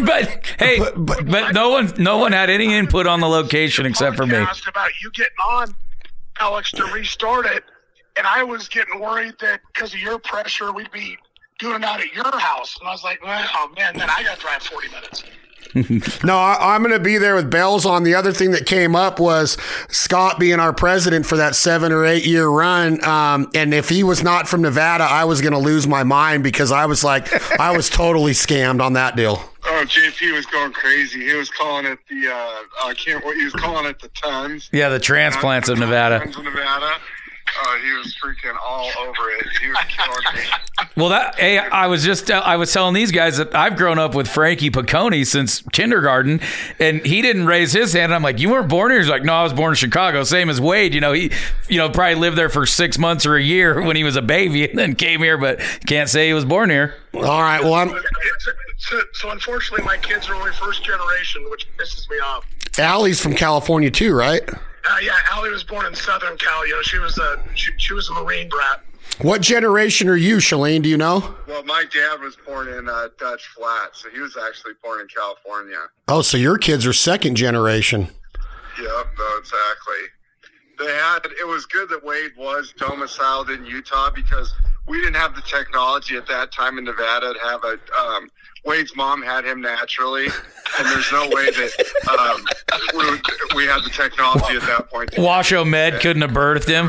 no one had any input on the location except for me. Asked about you getting on, Alex, to restart it, and I was getting worried that because of your pressure, we'd be doing it out at your house. And I was like, oh man, then I got to drive 40 minutes. No, I'm going to be there with bells on. The other thing that came up was Scott being our president for that 7 or 8 year run. And if he was not from Nevada, I was going to lose my mind, because I was totally scammed on that deal. Oh, JP was going crazy. He was calling it he was calling it the tons. Yeah, the transplants of Nevada. Tons of Nevada. He was freaking all over it. He was killing me. Well, I was telling these guys that I've grown up with Frankie Piccone since kindergarten, and he didn't raise his hand. And I'm like, you weren't born here? He's like, no, I was born in Chicago. Same as Wade. He probably lived there for 6 months or a year when he was a baby, and then came here, but can't say he was born here. All right. Well, So unfortunately, my kids are only first generation, which pisses me off. Allie's from California too, right? Yeah, Allie was born in Southern Cal. She was a Marine brat. What generation are you, Shalene? Do you know? Well, my dad was born in Dutch Flat, so he was actually born in California. Oh, so your kids are second generation. Yep, no, exactly. It was good that Wade was domiciled in Utah, because we didn't have the technology at that time in Nevada to have a Wade's mom had him naturally, and there's no way that we had the technology at that point. Washoe Med couldn't have birthed him.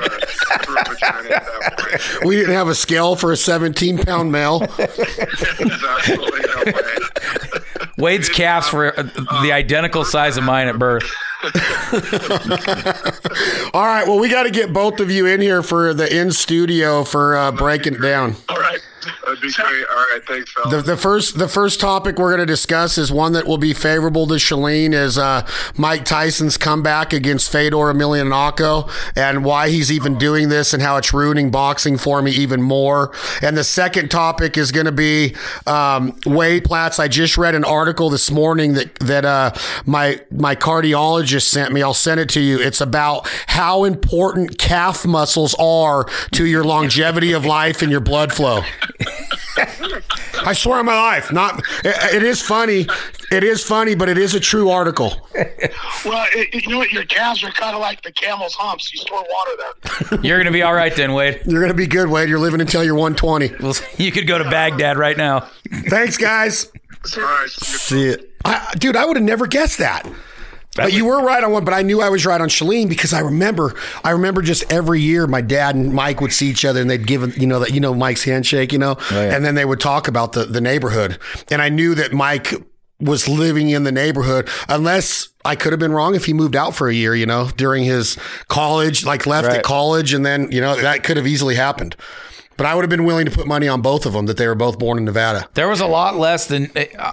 We didn't have a scale for a 17-pound male. There's absolutely no way. Wade's calves were the identical size of mine at birth. All right, well, we got to get both of you in here for the in-studio for breaking it down. All right. That'd be great. All right, thanks, fellas. The first topic we're going to discuss is one that will be favorable to Shalene, is Mike Tyson's comeback against Fedor Emelianenko and why he's even doing this and how it's ruining boxing for me even more. And the second topic is going to be Wade Platts. I just read an article this morning that my cardiologist sent me. I'll send it to you. It's about how important calf muscles are to your longevity of life and your blood flow. I swear on my life. It is funny. It is funny, but it is a true article. Well, you know what? Your calves are kind of like the camel's humps. You store water there. You're going to be all right then, Wade. You're going to be good, Wade. You're living until you're 120. Well, you could go to Baghdad right now. Thanks, guys. All right. See it. Dude, I would have never guessed that. But you were right on one, but I knew I was right on Shalene because I remember just every year my dad and Mike would see each other and they'd give, Mike's handshake, and then they would talk about the neighborhood. And I knew that Mike was living in the neighborhood, unless I could have been wrong if he moved out for a year, during his college, left at college. And then, that could have easily happened. But I would have been willing to put money on both of them that they were both born in Nevada. There was a lot less than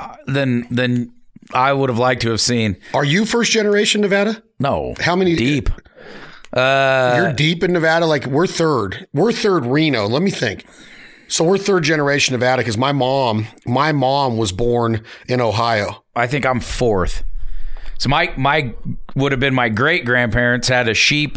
I would have liked to have seen. Are you first generation Nevada? No. How many? Deep. You're deep in Nevada? Like, we're third. We're third Reno. Let me think. So we're third generation Nevada because my mom was born in Ohio. I think I'm fourth. So my would have been my great grandparents had a sheep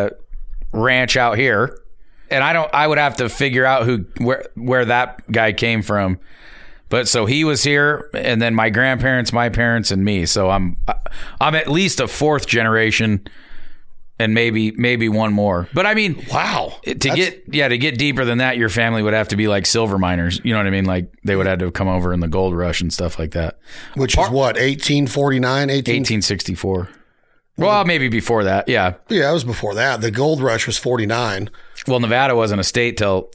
ranch out here, and I would have to figure out where that guy came from. But so he was here, and then my grandparents, my parents, and me. So I'm at least a fourth generation, and maybe one more. But I mean, wow, to get deeper than that, your family would have to be like silver miners. You know what I mean? Like they would have to come over in the gold rush and stuff like that. Which is what, 1849, 1864. Well, maybe before that. Yeah. Yeah, it was before that. The gold rush was 49. Well, Nevada wasn't a state till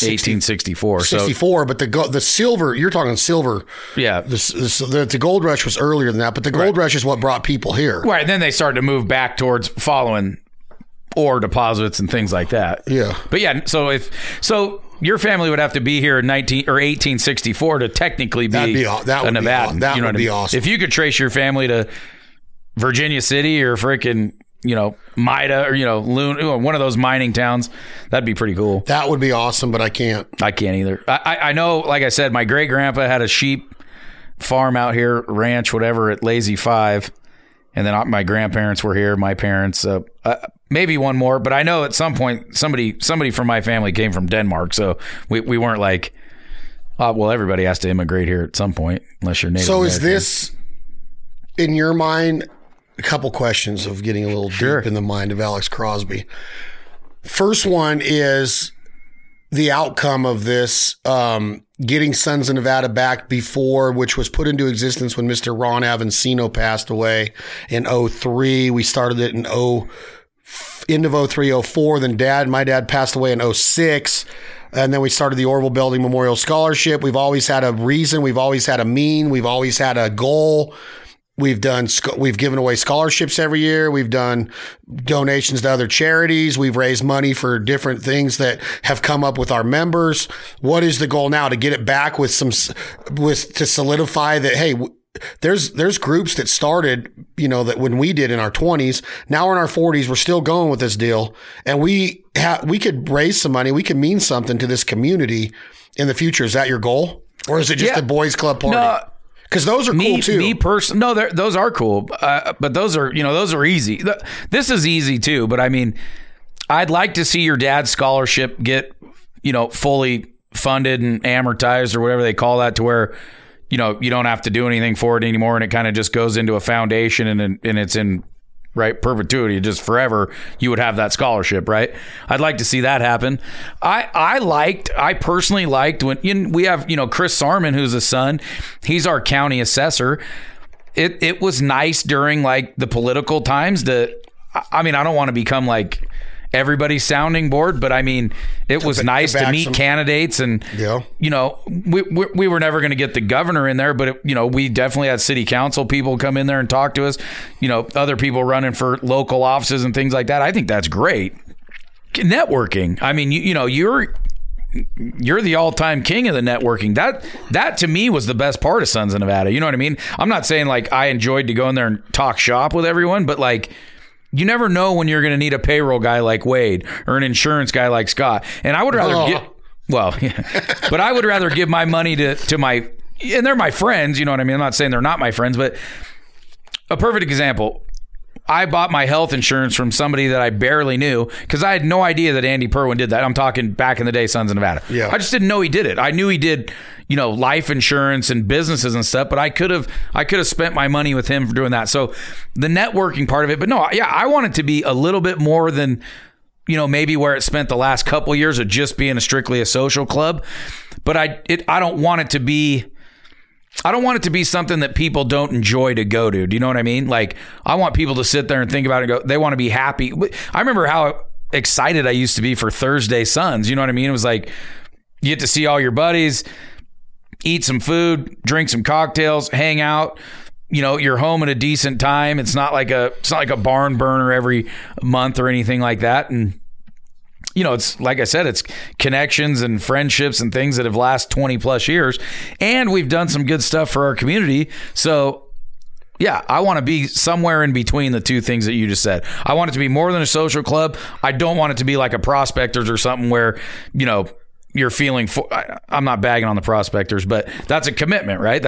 1864. 64, but the silver, you're talking silver. Yeah. The gold rush was earlier than that, but the gold rush is what brought people here. Right. And then they started to move back towards following ore deposits and things like that. Yeah. But yeah, so your family would have to be here in 1864 to technically be a Nevadan. That would be awesome. If you could trace your family to Virginia City or freaking Maida or, Loon, one of those mining towns, that'd be pretty cool. That would be awesome, but I can't. I can't either. I know, like I said, my great grandpa had a sheep farm out here, ranch, whatever, at Lazy 5. And then my grandparents were here, my parents, maybe one more, but I know at some point somebody from my family came from Denmark. So we weren't like, well, everybody has to immigrate here at some point, unless you're Native American. So is this, in your mind, a couple questions of getting a little deep in the mind of Alex Crosby. First one is the outcome of this, getting Sons of Nevada back before, which was put into existence when Mr. Ron Avancino passed away in 2003. We started it in end of 2003, 2004. Then my dad passed away in 2006. And then we started the Orville Belding Memorial Scholarship. We've always had a reason. We've always had a mean. We've always had a goal. We've given away scholarships every year. We've done donations to other charities. We've raised money for different things that have come up with our members. What is the goal now? To get it back to solidify that, hey, there's groups that started, that when we did in our 20s, now we're in our 40s, we're still going with this deal. And we could raise some money. We could mean something to this community in the future. Is that your goal? Or is it just a boys club party? No. Because those are cool too. Those are cool, but those are easy. This is easy too, but I mean, I'd like to see your dad's scholarship get, fully funded and amortized or whatever they call that, to where, you don't have to do anything for it anymore, and it kind of just goes into a foundation and it's in right? Perpetuity, just forever, you would have that scholarship, right? I'd like to see that happen. I personally liked when we have, Chris Sarman, who's a son. He's our county assessor. It was nice during like the political times I don't want to become like everybody's sounding board, but I mean, it was nice to meet candidates and, we were never going to get the governor in there, but we definitely had city council people come in there and talk to us, other people running for local offices and things like that. I think that's great. Networking. I mean, you're the all-time king of the networking. That to me was the best part of Sons of Nevada. You know what I mean? I'm not saying like I enjoyed to go in there and talk shop with everyone, but like, you never know when you're going to need a payroll guy like Wade or an insurance guy like Scott. And I would rather but I would rather give my money to my, and they're my friends, you know what I mean? I'm not saying they're not my friends, but a perfect example. I bought my health insurance from somebody that I barely knew because I had no idea that Andy Perwin did that. I'm talking back in the day, Sons of Nevada. Yeah. I just didn't know he did it. I knew he did, life insurance and businesses and stuff, but I could have spent my money with him for doing that. So the networking part of it, but no, yeah, I want it to be a little bit more than, maybe where it spent the last couple of years of just being strictly a social club. But I don't want it to be something that people don't enjoy to go to. Do you know what I mean? Like, I want people to sit there and think about it and go, they want to be happy. I remember how excited I used to be for Thursday Suns. You know what I mean? It was like, you get to see all your buddies, eat some food, drink some cocktails, hang out. You're home at a decent time. It's not like a barn burner every month or anything like that. And, it's like I said, it's connections and friendships and things that have lasted 20 plus years. And we've done some good stuff for our community. So, yeah, I want to be somewhere in between the two things that you just said. I want it to be more than a social club. I don't want it to be like a Prospectors or something where, you're feeling I'm not bagging on the Prospectors, but that's a commitment, right?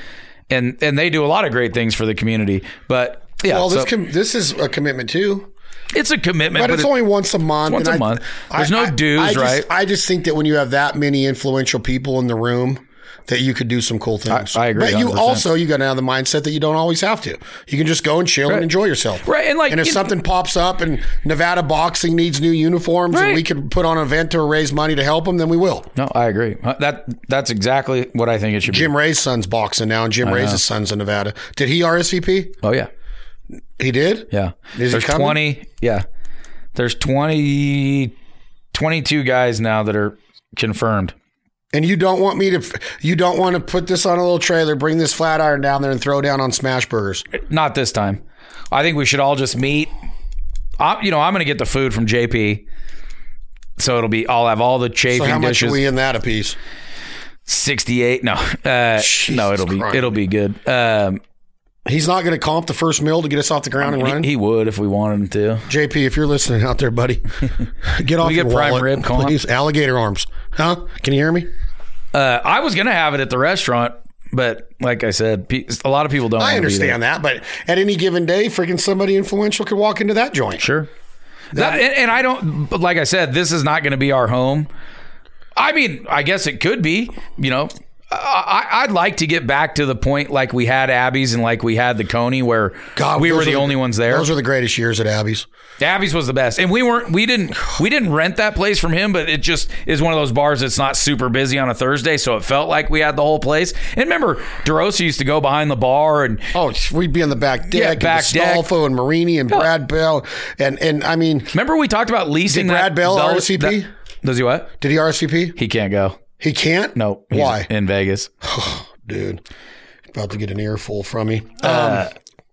And they do a lot of great things for the community. But yeah, well, this is a commitment too. It's a commitment, but it's only once a month. Once a month. There's no dues, right? I just think that when you have that many influential people in the room, that you could do some cool things. I agree. But you got to have the mindset that you don't always have to. You can just go and chill and enjoy yourself. Right. And if something pops up and Nevada boxing needs new uniforms and we could put on an event to raise money to help them, then we will. No, I agree. That's exactly what I think it should be. Jim Ray's son's boxing now, and Jim Ray's son's in Nevada. Did he RSVP? Oh, yeah. He did? Yeah. There's 20. Yeah. There's 22 guys now that are confirmed. And you don't want to put this on a little trailer, bring this flat iron down there and throw down on smash burgers. Not this time. I think we should all just meet. I'm going to get the food from JP. So I'll have all the chafing dishes. So how much are we in that a piece? 68. No, it'll be good. He's not going to comp the first meal to get us off the ground and running? He would if we wanted him to. JP, if you're listening out there, buddy, get off your wallet, prime rib, please. Alligator arms. Huh? Can you hear me? I was going to have it at the restaurant, but like I said, a lot of people don't. I understand that, but at any given day, freaking somebody influential could walk into that joint. Sure. And I don't, like I said, this is not going to be our home. I mean, I guess it could be, I'd like to get back to the point like we had Abby's and like we had the Coney where we were the only ones there. Those were the greatest years at Abby's. Abby's was the best. And we didn't rent that place from him, but it just is one of those bars that's not super busy on a Thursday, so it felt like we had the whole place. And remember, DeRosa used to go behind the bar and we'd be on the back deck, Stolfo and Marini and Brad Bell. And I mean, remember we talked about leasing Brad Bell RSVP? Does he what? Did he RSVP? He can't go. He can't? No. Why? In Vegas. Dude. About to get an earful from me. I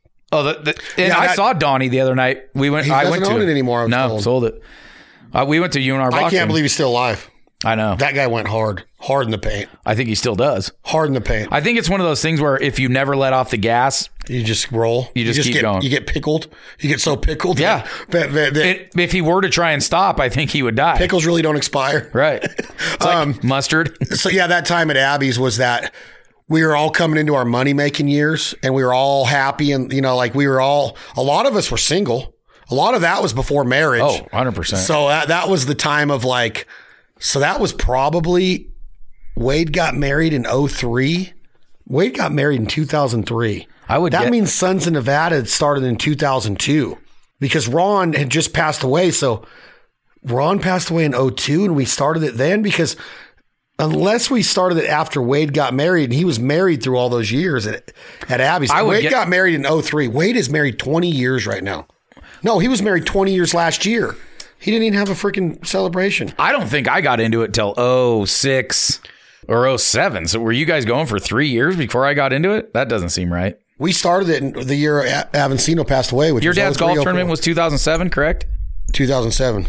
saw Donnie the other night. He doesn't own it anymore. Sold it. We went to UNR Boxing. I can't believe he's still alive. I know. That guy went hard in the paint. I think he still does. Hard in the paint. I think it's one of those things where if you never let off the gas, you just roll. You just keep going. You get pickled. You get so pickled. Yeah. If he were to try and stop, I think he would die. Pickles really don't expire. Right. It's like mustard. So yeah, that time at Abby's was that we were all coming into our money-making years and we were all happy and, a lot of us were single. A lot of that was before marriage. Oh, 100%. So that was the time of so that was probably Wade got married in 2003. Wade got married in 2003. That means Sons of Nevada started in 2002 because Ron had just passed away. So Ron passed away in 2002 and we started it then because unless we started it after Wade got married, and he was married through all those years at Abby's. Wade got married in 2003. Wade is married 20 years right now. No, he was married 20 years last year. He didn't even have a freaking celebration. I don't think I got into it till 2006 or 2007. So were you guys going for 3 years before I got into it? That doesn't seem right. We started it in the year Avancino passed away. Which Your dad's golf tournament was 2007, correct? 2007.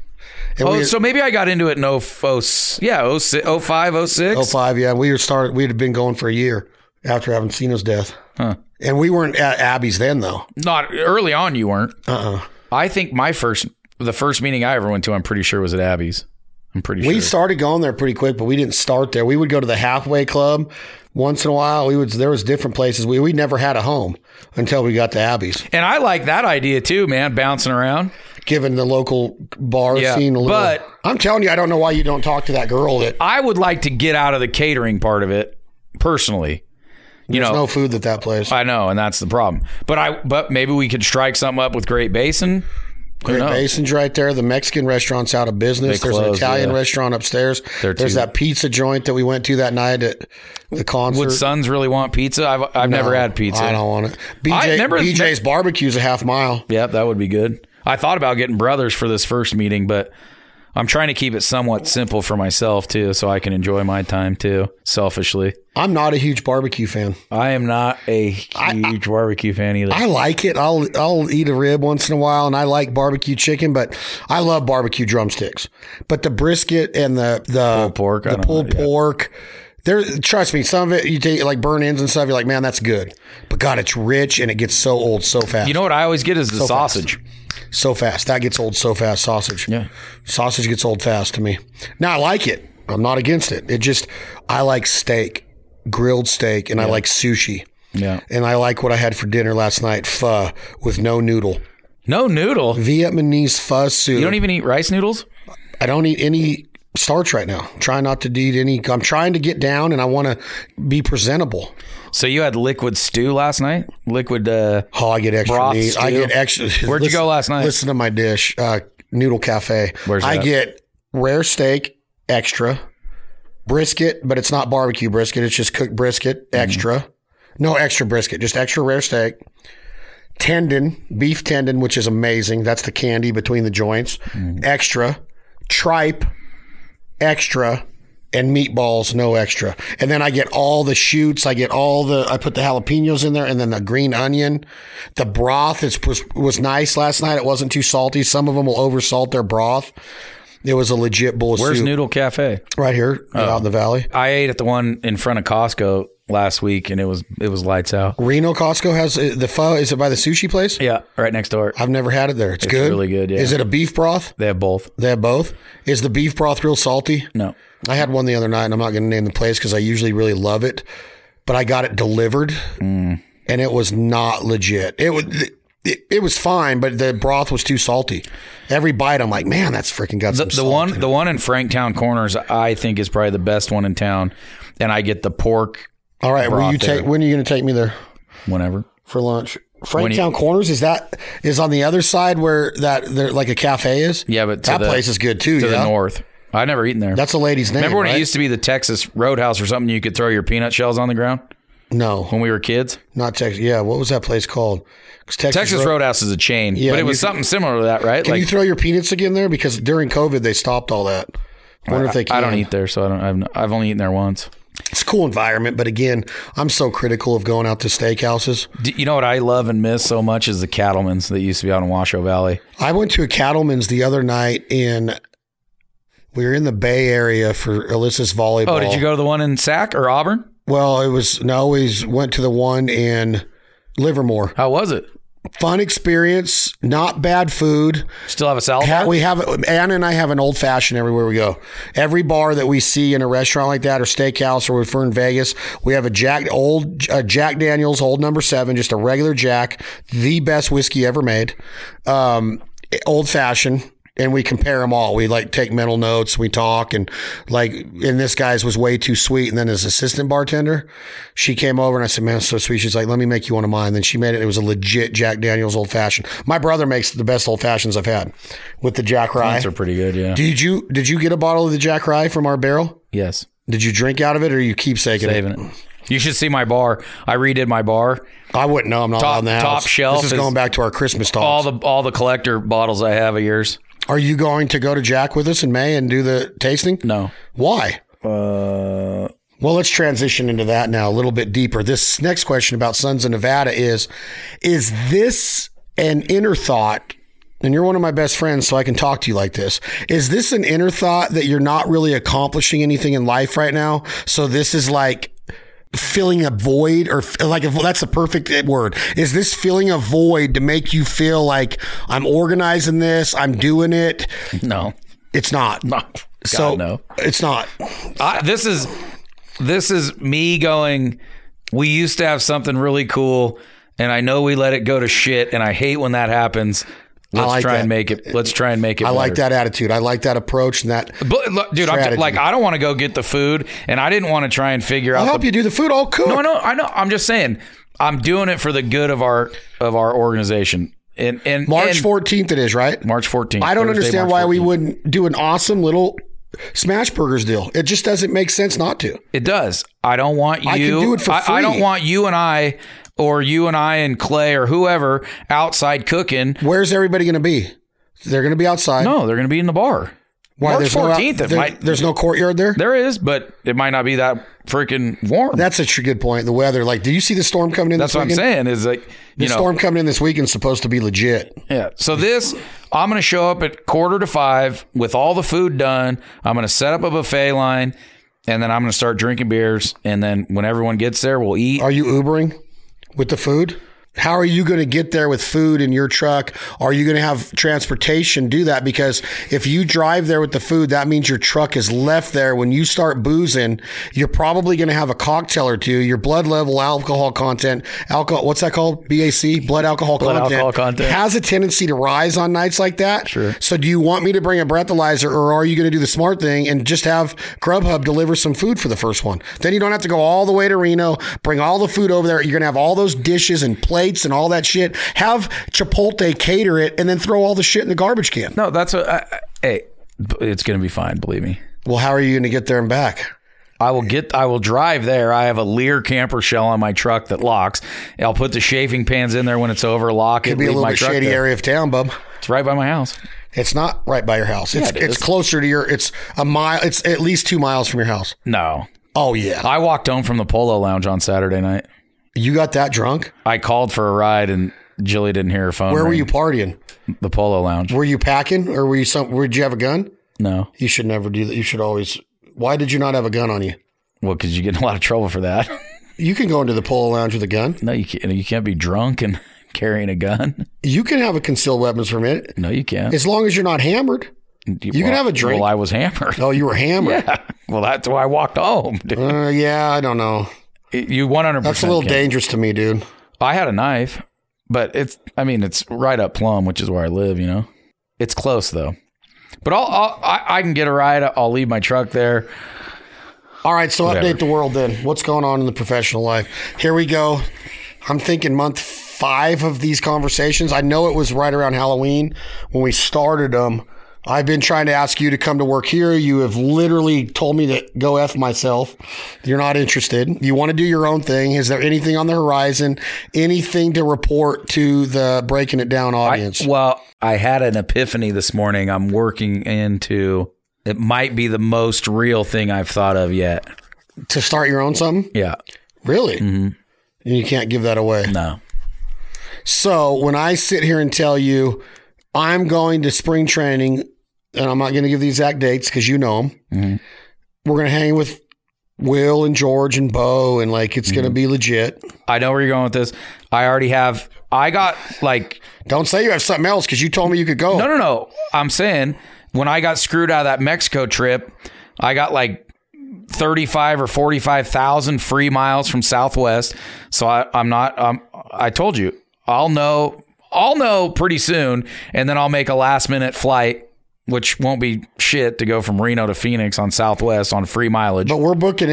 So maybe I got into it in 05, 06? 05, yeah. We had been going for a year after Avancino's death. Huh. And we weren't at Abby's then, though. Not early on, you weren't. I think the first meeting I ever went to, I'm pretty sure, was at Abby's. I'm pretty sure. We started going there pretty quick, but we didn't start there. We would go to the Halfway Club once in a while. There was different places. We never had a home until we got to Abby's. And I like that idea too, man, bouncing around. Given the local bar scene a little. But I'm telling you, I don't know why you don't talk to that girl. I would like to get out of the catering part of it personally. There's no food at that place. I know, and that's the problem. But maybe we could strike something up with Great Basin. Great Basin's right there. The Mexican restaurant's out of business. There's an Italian restaurant upstairs. There's that pizza joint that we went to that night at the concert. Would Sons really want pizza? I've never had pizza. I don't want it. BJ's Barbecue's a half mile. Yep, that would be good. I thought about getting Brothers for this first meeting, but I'm trying to keep it somewhat simple for myself too, so I can enjoy my time too, selfishly. I'm not a huge barbecue fan. I am not a huge barbecue fan either. I like it. I'll eat a rib once in a while, and I like barbecue chicken, but I love barbecue drumsticks. But the brisket and the pulled pork. Trust me, some of it you take like burn ends and stuff. You're like, man, that's good. But God, it's rich and it gets so old so fast. You know what I always get is the sausage. So fast. That gets old so fast. Sausage. Yeah, sausage gets old fast to me. Now I like it. I'm not against it. I like steak, grilled steak, and I like sushi. Yeah, and I like what I had for dinner last night: pho with no noodle. No noodle. Vietnamese pho soup. You don't even eat rice noodles? I don't eat any starch right now. I'm trying not to eat any. I'm trying to get down, and I want to be presentable. So you had liquid stew last night? Liquid I get extra meat. Stew? I get extra. Where'd you go last night? Listen to my dish. Noodle Cafe. Where's that? I get rare steak, extra. Brisket, but it's not barbecue brisket. It's just cooked brisket, extra. No extra brisket, just extra rare steak. Tendon, beef tendon, which is amazing. That's the candy between the joints. Extra. Tripe, extra. And meatballs, no extra. And then I get all the shoots. I put the jalapenos in there and then the green onion. The broth was nice last night. It wasn't too salty. Some of them will oversalt their broth. It was a legit bowl of Where's soup. Noodle Cafe? Right here, out in the valley. I ate at the one in front of Costco last week, and it was lights out. Reno Costco has the pho. Is it by the sushi place? Yeah, right next door. I've never had it there. It's good. Really good. Yeah. Is it a beef broth? They have both. They have both. Is the beef broth real salty? No. I had one the other night, and I'm not going to name the place because I usually really love it, but I got it delivered, and it was not legit. It was fine, but the broth was too salty. Every bite, I'm like, man, that's freaking got some salt. The one in Franktown Corners, I think is probably the best one in town, and I get the pork. All right, when are you going to take me there? Whenever for lunch. Franktown Corners is on the other side where there like a cafe is. Yeah, but that place is good too. To the north. I've never eaten there. That's a lady's name. Remember when it used to be the Texas Roadhouse or something? You could throw your peanut shells on the ground? No. When we were kids? Not Texas. Yeah. What was that place called? Texas Roadhouse is a chain. Yeah, but it was something similar to that, right? Can you throw your peanuts again there? Because during COVID, they stopped all that. I wonder if they can. I don't eat there, so I've only eaten there once. It's a cool environment, but again, I'm so critical of going out to steakhouses. You know what I love and miss so much is the Cattleman's that used to be out in Washoe Valley. I went to a Cattleman's the other night we were in the Bay Area for Alyssa's volleyball. Oh, did you go to the one in Sac or Auburn? Well, we went to the one in Livermore. How was it? Fun experience, not bad fold. Still have a salad bar? Anna and I have an old fashioned everywhere we go. Every bar that we see in a restaurant like that or steakhouse or if we're in Vegas, we have a Jack Daniel's Old No. 7, just a regular Jack, the best whiskey ever made. Old fashioned. and we compare them all. We like take mental notes. We talk and this guy's was way too sweet. And then his assistant bartender, she came over and I said, man, it's so sweet. She's like, let me make you one of mine. Then she made it. It was a legit Jack Daniel's old fashioned. My brother makes the best old fashions I've had with the Jack Rye. Those are pretty good. Yeah. Did you get a bottle of the Jack Rye from our barrel? Yes. Did you drink out of it or you keep saving it? You should see my bar. I redid my bar. I wouldn't know. I'm not on the house. Top shelf. This is going back to our Christmas talks. All the collector bottles I have of yours. Are you going to go to Jack with us in May and do the tasting? No. Why? Well, let's transition into that now a little bit deeper. This next question about Sons of Nevada is this an inner thought? And you're one of my best friends, so I can talk to you like this. Is this an inner thought that you're not really accomplishing anything in life right now? So this is like filling a void, or like that's the perfect word. Is this filling a void to make you feel like I'm organizing this, I'm doing it? No, it's not. No, so no, it's not. This is me going. We used to have something really cool, and I know we let it go to shit, and I hate when that happens. Let's try and make it. I like that attitude. I like that approach and that. But look, dude, I don't want to go get the food, and I didn't want to try and figure out. I'll help you do the food. I'll cook. No, I know. I'm just saying, I'm doing it for the good of our organization. And March 14th it is, right? March 14th. I don't understand why we wouldn't do an awesome little Smash Burgers deal. It just doesn't make sense not to. It does. I don't want you. I can do it for free. I don't want you and I. Or you and I and Clay or whoever outside cooking. Where's everybody going to be? They're going to be outside. No, they're going to be in the bar. Why? March 14th. There's no courtyard there? There is, but it might not be that freaking warm. That's a good point. The weather. Like, do you see the storm coming in this weekend? That's what I'm saying. Is like, the storm coming in this weekend is supposed to be legit. Yeah. So I'm going to show up at 4:45 with all the food done. I'm going to set up a buffet line, and then I'm going to start drinking beers. And then when everyone gets there, we'll eat. Are you Ubering with the food? How are you going to get there with food in your truck? Are you going to have transportation do that? Because if you drive there with the food, that means your truck is left there. When you start boozing, you're probably going to have a cocktail or two. Your blood level alcohol content, what's that called? BAC, blood alcohol content, has a tendency to rise on nights like that. Sure. So do you want me to bring a breathalyzer, or are you going to do the smart thing and just have Grubhub deliver some food for the first one? Then you don't have to go all the way to Reno, bring all the food over there. You're going to have all those dishes and plates and all that shit. Have Chipotle cater it and then throw all the shit in the garbage can. No, that's hey, it's going to be fine. Believe me. Well, how are you going to get there and back? I will drive there. I have a Lear camper shell on my truck that locks. I'll put the shaving pans in there when it's over, lock it. Could be a little bit shady area of town, bub. It's right by my house. It's not right by your house. It's closer to it's a mile. It's at least 2 miles from your house. No. Oh yeah. I walked home from the Polo Lounge on Saturday night. You got that drunk? I called for a ride and Jilly didn't hear her phone. Where were you partying? The Polo Lounge. Were you packing, or did you have a gun? No. You should never do that. You should always. Why did you not have a gun on you? Well, because you get in a lot of trouble for that. You can go into the Polo Lounge with a gun. No, you can't. You can't be drunk and carrying a gun. You can have a concealed weapons permit. No, you can't. As long as you're not hammered. You can have a drink. Well, I was hammered. Oh, you were hammered. Yeah. Well, that's why I walked home. Yeah, I don't know. You 100%. That's a little dangerous to me, dude. I had a knife, but it's right up Plum, which is where I live, you know. It's close though. But I can get a ride. I'll leave my truck there. All right, so whatever. Update the world then. What's going on in the professional life? Here we go. I'm thinking month 5 of these conversations. I know it was right around Halloween when we started them. I've been trying to ask you to come to work here. You have literally told me to go F myself. You're not interested. You want to do your own thing. Is there anything on the horizon? Anything to report to the Breaking It Down audience? I had an epiphany this morning. I'm working into, it might be the most real thing I've thought of yet. To start your own something? Yeah. Really? Mm-hmm. And you can't give that away? No. So when I sit here and tell you I'm going to spring training, and I'm not going to give the exact dates because you know them. Mm-hmm. We're going to hang with Will and George and Bo, and like it's going to be legit. I know where you're going with this. Don't say you have something else because you told me you could go. No. I'm saying when I got screwed out of that Mexico trip, I got like 35 or 45,000 free miles from Southwest. So I told you, I'll know pretty soon, and then I'll make a last minute flight which won't be shit to go from Reno to Phoenix on Southwest on free mileage. But we're booking,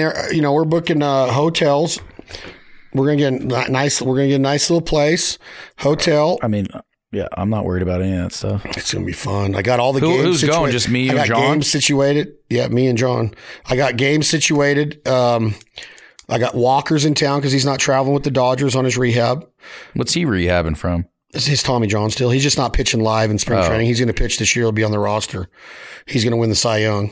hotels. We're gonna get a nice little place, hotel. I mean, yeah, I'm not worried about any of that stuff. It's gonna be fun. I got all the games. Who's going? Just me and John? Games situated. Yeah, me and John. I got games situated. I got Walker's in town because he's not traveling with the Dodgers on his rehab. What's he rehabbing from? It's his Tommy John still. He's just not pitching live in spring training. He's going to pitch this year. He'll be on the roster. He's going to win the Cy Young.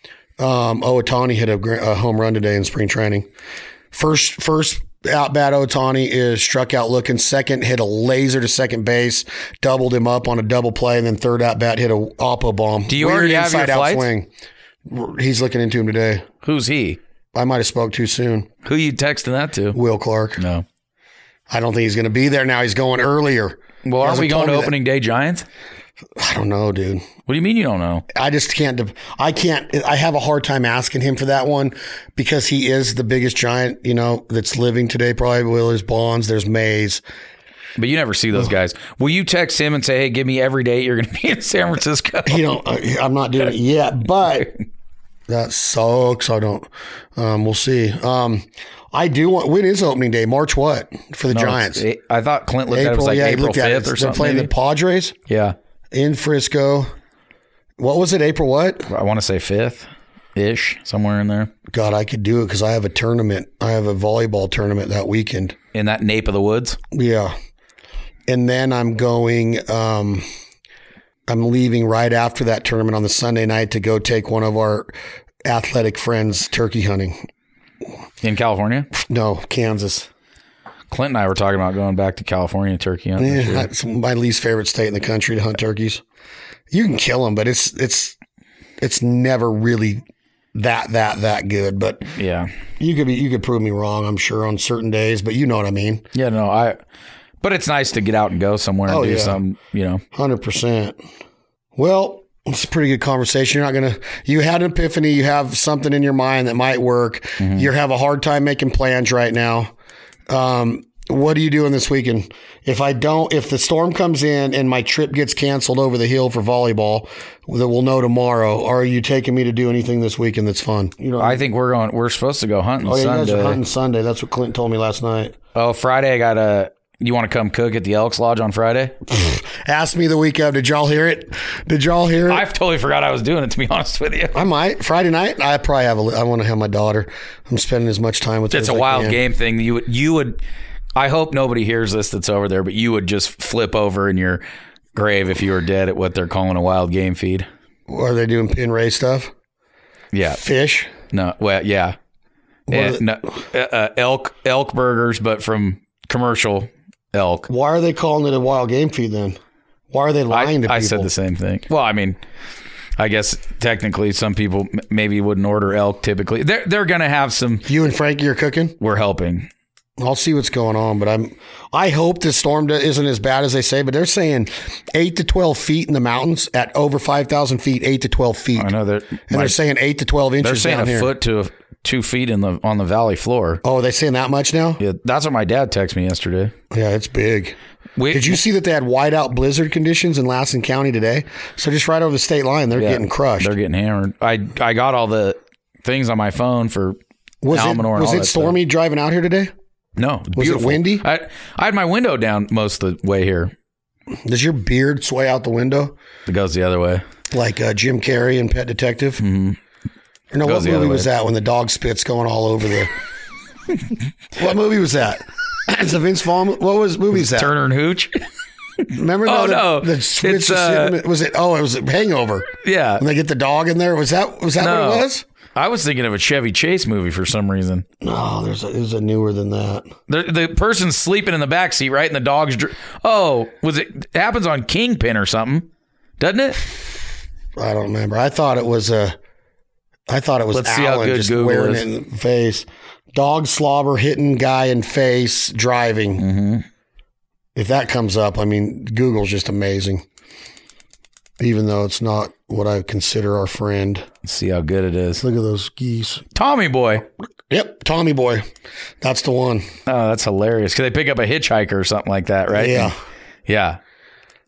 Ohtani hit a home run today in spring training. First out bat Ohtani is struck out looking. Second, hit a laser to second base, doubled him up on a double play, and then third at bat hit a oppo bomb. Do you already have your flights? Swing. He's looking into him today. Who's he? I might have spoke too soon. Who you texting that to? Will Clark. No. I don't think he's going to be there now. He's going earlier. Well, aren't we going to opening day Giants? I don't know, dude. What do you mean you don't know? I just can't. I have a hard time asking him for that one because he is the biggest Giant, that's living today. Probably Will. There's Bonds. There's Mays. But you never see those guys. Will you text him and say, hey, give me every day you're going to be in San Francisco? I'm not doing it yet, but that sucks. I don't. We'll see. I do want. When is opening day? March what for the Giants? I thought Clint looked at it was like April 5th or something. They're playing the Padres. Yeah, in Frisco. What was it? April what? I want to say 5th-ish, somewhere in there. God, I could do it because I have a tournament. I have a volleyball tournament that weekend in that nape of the woods. Yeah, and then I'm going. I'm leaving right after that tournament on the Sunday night to go take one of our athletic friends turkey hunting. In California? No, Kansas. Clint and I were talking about going back to California turkey hunting. Yeah, it's my least favorite state in the country to hunt turkeys. You can kill them, but it's never really that good. But yeah, you could prove me wrong. I'm sure on certain days, but you know what I mean. Yeah, no, But it's nice to get out and go somewhere and do something. 100%. Well. It's a pretty good conversation. You had an epiphany. You have something in your mind that might work. Mm-hmm. You have a hard time making plans right now. What are you doing this weekend? If the storm comes in and my trip gets canceled over the hill for volleyball, that we'll know tomorrow. Are you taking me to do anything this weekend that's fun? I think we're supposed to go hunting Sunday. You guys are hunting Sunday. That's what Clint told me last night. Oh, Friday you want to come cook at the Elks Lodge on Friday? Ask me the week of. Did y'all hear it? I've totally forgot I was doing it, to be honest with you. I might. Friday night, I probably I want to have my daughter. I'm spending as much time with her. It's a wild game thing. You would. I hope nobody hears this that's over there, but you would just flip over in your grave if you were dead at what they're calling a wild game feed. Are they doing pin ray stuff? Yeah. Fish? No. Well, yeah. Elk burgers, but from commercial elk. Why are they calling it a wild game feed then? Why are they lying to people? I said the same thing. Well, I mean, I guess technically some people maybe wouldn't order elk typically. They're going to have some. You and Frankie are cooking? We're helping. I'll see what's going on, but I hope the storm isn't as bad as they say, but they're saying 8 to 12 feet in the mountains at over 5,000 feet, 8 to 12 feet. I know they're saying 8 to 12 inches. They're saying down here. Foot to 2 feet on the valley floor. Oh, are they saying that much now? Yeah, that's what my dad texted me yesterday. Yeah, it's big. Did you see that they had whiteout blizzard conditions in Lassen County today? So just right over the state line, they're getting crushed. They're getting hammered. I got all the things on my phone for Almanor. Was it stormy stuff. Driving out here today? No, was it windy? I had my window down most of the way here. Does your beard sway out the window? It goes the other way. Like Jim Carrey in Pet Detective? Mm-hmm. Or no, what movie was that when the dog spit's going all over the... What movie was that? It's a Vince Vaughn. What movie is that? Turner and Hooch? Remember? No. The switch. Was it? Oh, it was Hangover. Yeah. When they get the dog in there. Was that what it was? I was thinking of a Chevy Chase movie for some reason. No, there's a newer than that. The person's sleeping in the backseat, right? And the dog's... it happens on Kingpin or something, doesn't it? I don't remember. I thought it was Let's Alan just Google wearing it in the face. Dog slobber hitting guy in face driving. Mm-hmm. If that comes up, I mean, Google's just amazing. Even though it's not what I consider our friend. Let's see how good it is. Look at those geese. Tommy Boy. Yep, Tommy Boy. That's the one. Oh, that's hilarious. Because they pick up a hitchhiker or something like that, right? Yeah. Yeah.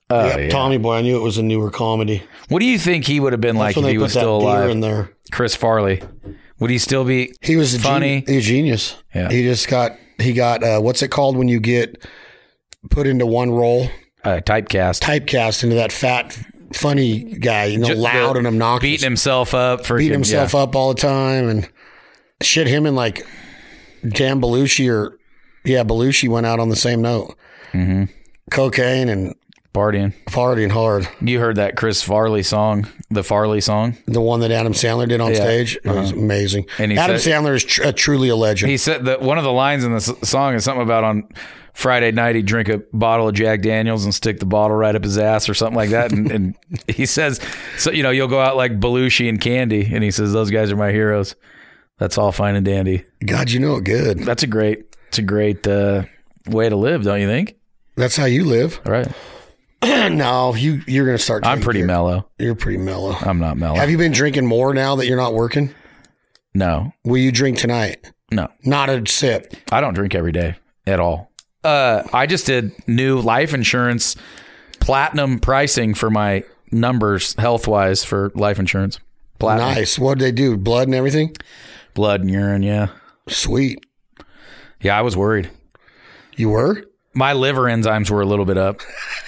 Yeah. Tommy Boy. I knew it was a newer comedy. What do you think he would have been like That's when if they he put was that still deer alive? in there. Chris Farley. Would he still be He was funny? He was a genius. Yeah. He got what's it called when you get put into one role? Typecast. Typecast into that fat, funny guy, loud and obnoxious. Beating himself up. Beating himself up all the time. And shit, him and like Dan Belushi Belushi went out on the same note. Mm-hmm. Cocaine and partying hard. You heard that Chris Farley song, the Farley song? The one that Adam Sandler did on stage. It was amazing. And Adam Sandler is truly a legend. He said that one of the lines in the song is something about on Friday night he'd drink a bottle of Jack Daniels and stick the bottle right up his ass or something like that. And he says, so you'll go out like Belushi and Candy. And he says, those guys are my heroes. That's all fine and dandy. God, you know it good. That's a great way to live, don't you think? That's how you live. Right. No, you're going to start. I'm pretty mellow. You're pretty mellow. I'm not mellow. Have you been drinking more now that you're not working? No. Will you drink tonight? No. Not a sip. I don't drink every day at all. I just did new life insurance platinum pricing for my numbers health-wise for life insurance. Platinum. Nice. What did they do? Blood and everything? Blood and urine, yeah. Sweet. Yeah, I was worried. You were? My liver enzymes were a little bit up.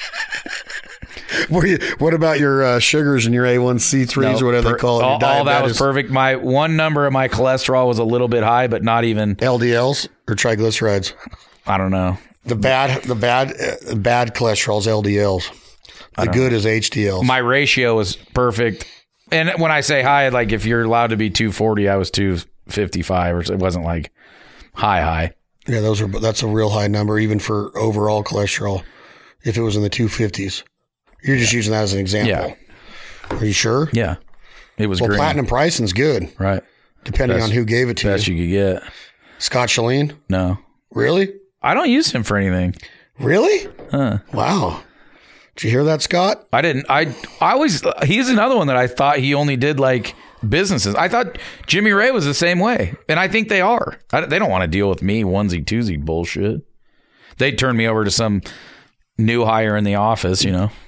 What about your sugars and your A1C3s or whatever they call it? All that was perfect. My one number of my cholesterol was a little bit high, but not even LDLs or triglycerides. I don't know. The bad cholesterol is LDLs. The good is HDLs. My ratio was perfect. And when I say high, like if you're allowed to be 240, I was 255, or it wasn't like high. Yeah, that's a real high number, even for overall cholesterol. If it was in the 250s, you're just using that as an example. Yeah. Are you sure? Yeah, it was. Well, green. Platinum pricing's good, right? Depending on who gave it to you. Best you could get. Scott Chalene? No. Really? I don't use him for anything. Really? Wow. Did you hear that, Scott? I didn't. I always. He's another one that I thought he only did like businesses. I thought Jimmy Ray was the same way, and I think they are. They don't want to deal with me onesie twosie bullshit. They'd turn me over to some new hire in the office,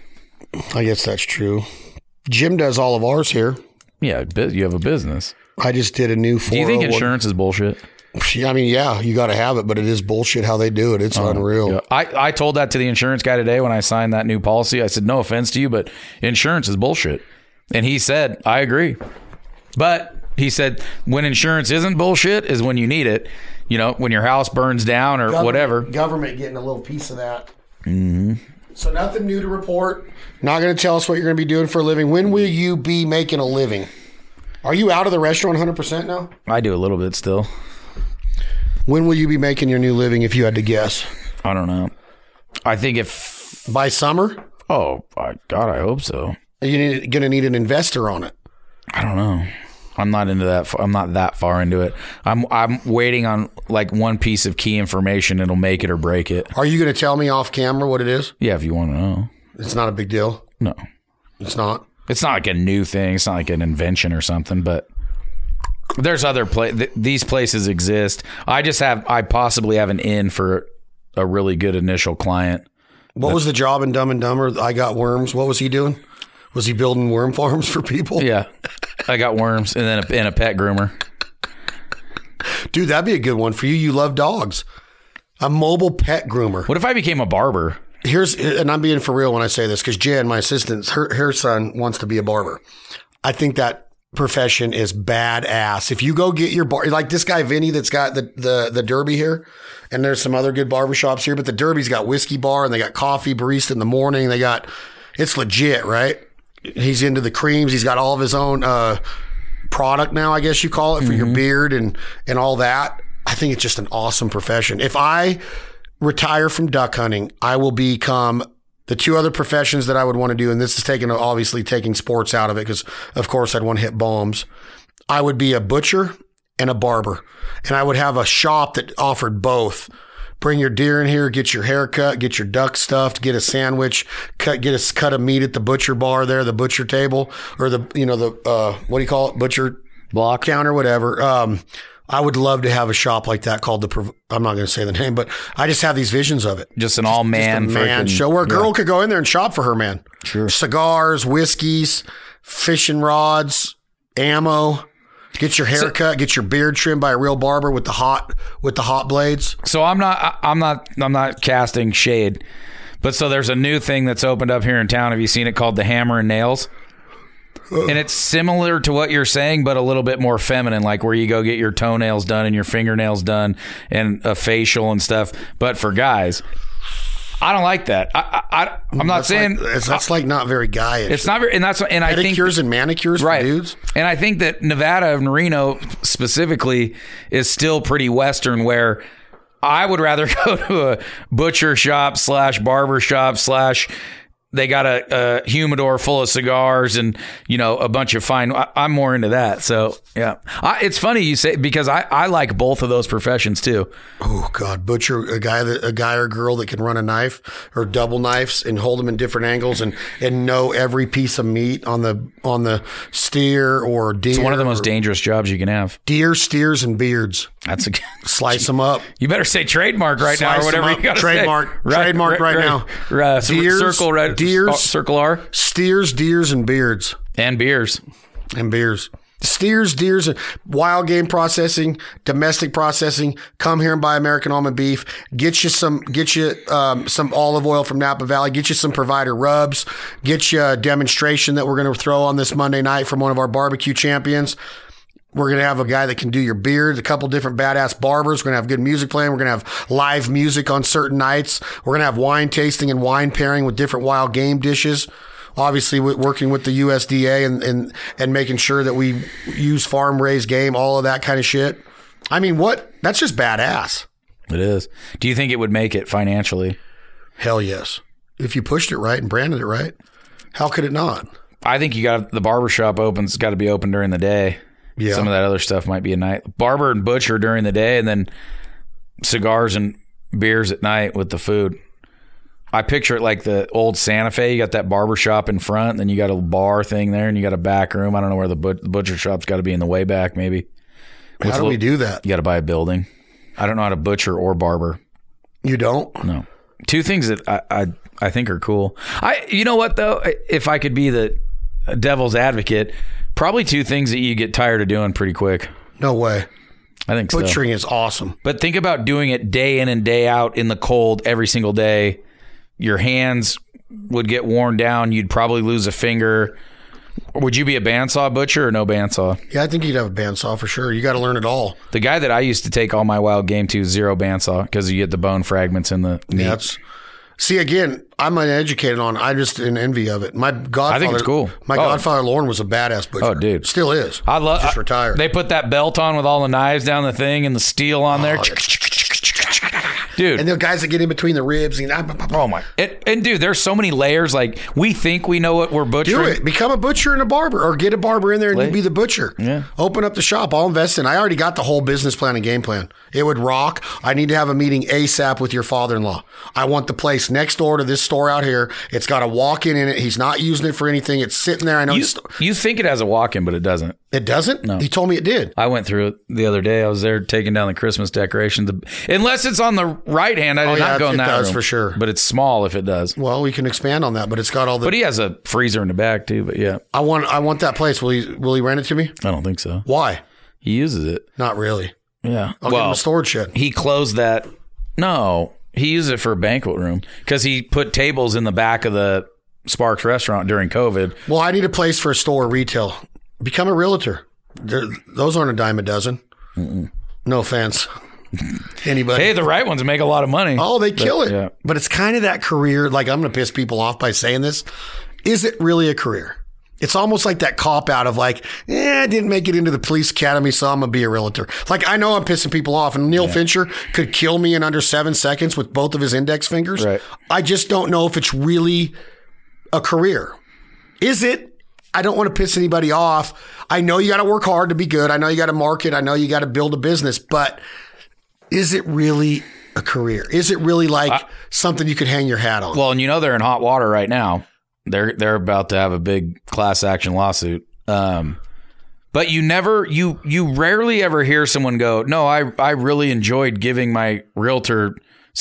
I guess that's true. Jim does all of ours here. Yeah, you have a business. I just did a new 401. Do you think insurance is bullshit? I mean, yeah, you got to have it, but it is bullshit how they do it. It's unreal. Yeah. I told that to the insurance guy today when I signed that new policy. I said, no offense to you, but insurance is bullshit. And he said, I agree. But he said, when insurance isn't bullshit is when you need it. When your house burns down or whatever. Government getting a little piece of that. Mm-hmm. So nothing new to report. Not going to tell us what you're going to be doing for a living. When will you be making a living? Are you out of the restaurant 100% now? I do a little bit still. When will you be making your new living if you had to guess? I don't know. I think if... By summer? Oh, my God, I hope so. Are you going to need an investor on it? I don't know. I'm not into that. I'm not that far into it. I'm waiting on like one piece of key information. It'll make it or break it. Are you going to tell me off camera what it is? Yeah, if you want to know. It's not a big deal? No. It's not? It's not like a new thing. It's not like an invention or something, but there's other these places exist. I possibly have an in for a really good initial client. What was the job in Dumb and Dumber? I Got Worms. What was he doing? Was he building worm farms for people? Yeah. I got worms and then a pet groomer. Dude, that'd be a good one for you. You love dogs. A mobile pet groomer. What if I became a barber? And I'm being for real when I say this, because Jen, my assistant, her son wants to be a barber. I think that profession is badass. If you go get your bar, like this guy Vinny that's got the Derby here, and there's some other good barbershops here, but the Derby's got whiskey bar and they got coffee barista in the morning. It's legit, right? He's into the creams. He's got all of his own product now, I guess you call it, for your beard and all that. I think it's just an awesome profession. If I retire from duck hunting, I will become the two other professions that I would want to do, and this is obviously taking sports out of it because, of course, I'd want to hit bombs. I would be a butcher and a barber, and I would have a shop that offered both. Bring your deer in here, get your hair cut, get your duck stuffed, get a sandwich, get a cut of meat at the butcher bar there, the butcher table, or the what do you call it? Butcher block counter, whatever. I would love to have a shop like that called I'm not going to say the name, but I just have these visions of it. Just an all-man show where a girl could go in there and shop for her man. Sure. Cigars, whiskeys, fishing rods, ammo. Get your hair cut, get your beard trimmed by a real barber with the hot blades. So I'm not casting shade, but so there's a new thing that's opened up here in town. Have you seen it called the Hammer and Nails? And it's similar to what you're saying, but a little bit more feminine, like where you go get your toenails done and your fingernails done and a facial and stuff. But for guys, I don't like that. I'm not saying that's like not very guyish. It's not very, and I think pedicures and manicures for dudes. And I think that Nevada and Reno specifically is still pretty Western, where I would rather go to a butcher shop / barber shop / they got a humidor full of cigars and, a bunch of fine. I'm more into that. So, yeah. It's funny you say, because I like both of those professions too. Oh, God. Butcher, a guy or girl that can run a knife or double knives and hold them in different angles and know every piece of meat on the steer or deer. It's one of the most dangerous jobs you can have. Deer, steers, and beards. That's a slice them up. You better say trademark right now or whatever you got to say. Trademark right now. Deers, circle R. Steers, deers, and beards. And beers. Steers, deers, and wild game processing, domestic processing. Come here and buy American Almond Beef. Get you some olive oil from Napa Valley. Get you some Provider rubs. Get you a demonstration that we're going to throw on this Monday night from one of our barbecue champions. We're going to have a guy that can do your beard, a couple different badass barbers. We're going to have good music playing. We're going to have live music on certain nights. We're going to have wine tasting and wine pairing with different wild game dishes. Obviously, working with the USDA and making sure that we use farm-raised game, all of that kind of shit. I mean, that's just badass. It is. Do you think it would make it financially? Hell yes. If you pushed it right and branded it right, how could it not? I think the barbershop it's got to be open during the day. Yeah. Some of that other stuff might be at night. Barber and butcher during the day, and then cigars and beers at night with the food. I picture it like the old Santa Fe. You got that barber shop in front, and then you got a bar thing there, and you got a back room. I don't know where the butcher shop's got to be in the way back, maybe. How do we do that? You got to buy a building. I don't know how to butcher or barber. You don't? No. Two things that I think are cool. You know what, though? If I could be the devil's advocate, probably two things that you get tired of doing pretty quick. No way. I think Butchering is awesome. But think about doing it day in and day out in the cold every single day. Your hands would get worn down. You'd probably lose a finger. Would you be a bandsaw butcher or no bandsaw? Yeah, I think you'd have a bandsaw for sure. You got to learn it all. The guy that I used to take all my wild game to, zero bandsaw, because you get the bone fragments in the meat. Yeah, see, again, I'm uneducated on. I'm just in envy of it. My godfather, I think it's cool. My godfather Lauren was a badass butcher. Oh, dude, still is. Just retired. They put that belt on with all the knives down the thing and the steel on there. Dude, and the guys that get in between the ribs. Oh my! And dude, there's so many layers. Like, we think we know what we're butchering. Do it. Become a butcher and a barber, or get a barber in there and you be the butcher. Yeah. Open up the shop. I'll invest in. I already got the whole business plan and game plan. It would rock. I need to have a meeting ASAP with your father-in-law. I want the place next door to this store out here. It's got a walk-in in it. He's not using it for anything. It's sitting there. I know. You think it has a walk-in, but it doesn't. It doesn't? No. He told me it did. I went through it the other day. I was there taking down the Christmas decorations. Unless it's on the right hand, I did not go in that room. It does for sure. But it's small if it does. Well, we can expand on that, but it's got all the... But he has a freezer in the back too, but yeah. I want that place. Will he rent it to me? I don't think so. Why? He uses it. Not really. Yeah. I'll give him a storage shed. He closed that. No, he used it for a banquet room because he put tables in the back of the Sparks restaurant during COVID. Well, I need a place for a store retail. Become a realtor. Those aren't a dime a dozen. Mm-mm. No offense. Anybody? Hey, the right ones make a lot of money. Oh, they kill it. Yeah. But it's kind of that career. Like, I'm going to piss people off by saying this. Is it really a career? It's almost like that cop out of like, I didn't make it into the police academy, so I'm going to be a realtor. Like, I know I'm pissing people off, and Neil Fincher could kill me in under 7 seconds with both of his index fingers. Right. I just don't know if it's really a career. Is it? I don't want to piss anybody off. I know you got to work hard to be good. I know you got to market. I know you got to build a business, but is it really a career? Is it really like something you could hang your hat on? Well, and you know they're in hot water right now. They're about to have a big class action lawsuit. But you rarely ever hear someone go, no, I really enjoyed giving my realtor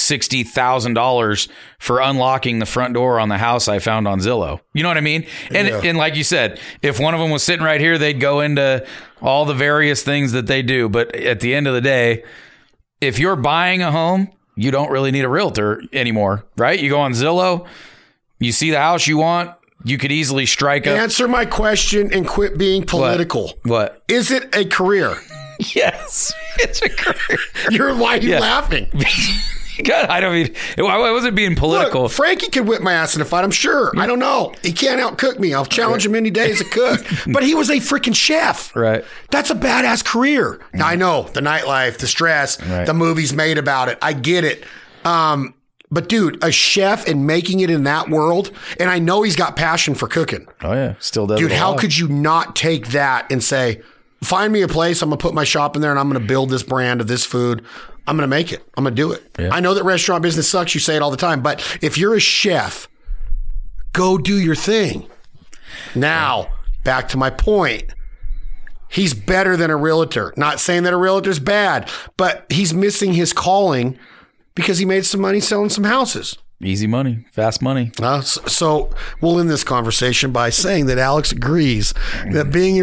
$60,000 for unlocking the front door on the house I found on Zillow. You know what I mean? And like you said, if one of them was sitting right here, they'd go into all the various things that they do. But at the end of the day, if you're buying a home, you don't really need a realtor anymore, right? You go on Zillow, you see the house you want, you could easily strike up. Answer my question and quit being political. What? Is it a career? Yes, it's a career. Why are you laughing? God, I wasn't being political. Look, Frankie could whip my ass in a fight, I'm sure. I don't know. He can't outcook me. I'll challenge him any day as a cook. But he was a freaking chef. Right. That's a badass career. Now, I know the nightlife, the stress, the movies made about it. I get it. But dude, a chef and making it in that world, and I know he's got passion for cooking. Oh yeah, still does. Dude, how could you not take that and say, find me a place, I'm going to put my shop in there and I'm going to build this brand of this food. I'm going to make it. I'm going to do it. Yeah. I know that restaurant business sucks. You say it all the time. But if you're a chef, go do your thing. Now, back to my point. He's better than a realtor. Not saying that a realtor's bad, but he's missing his calling because he made some money selling some houses. Easy money, fast money. So we'll end this conversation by saying that Alex agrees that being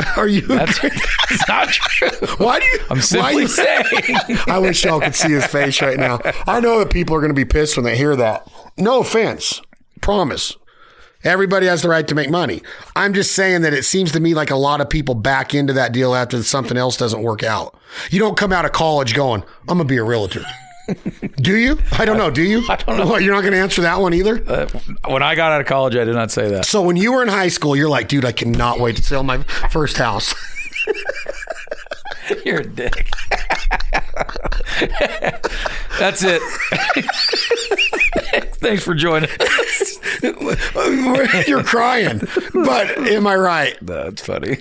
that's not true. Why do you? I'm simply saying. I wish y'all could see his face right now. I know that people are going to be pissed when they hear that. No offense, promise. Everybody has the right to make money. I'm just saying that it seems to me like a lot of people back into that deal after something else doesn't work out. You don't come out of college going, I'm going to be a realtor. Do you? I don't know. Do you? I don't know. What, you're not going to answer that one either? When I got out of college, I did not say that. So when you were in high school, you're like, dude, I cannot wait to sell my first house. You're a dick. That's it. Thanks for joining us. You're crying, but am I right? That's funny.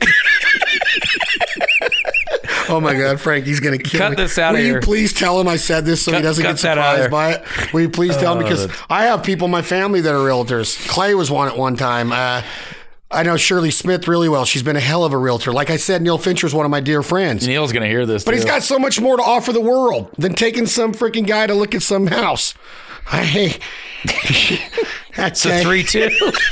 Oh my God, Frankie's going to kill me. Cut this out of here. Will you please tell him I said this so he doesn't get surprised by it? Will you please tell him? Because I have people in my family that are realtors. Clay was one at one time. I know Shirley Smith really well. She's been a hell of a realtor. Like I said, Neil Fincher's one of my dear friends. Neil's going to hear this, but he's got so much more to offer the world than taking some freaking guy to look at some house. That's a 3-2.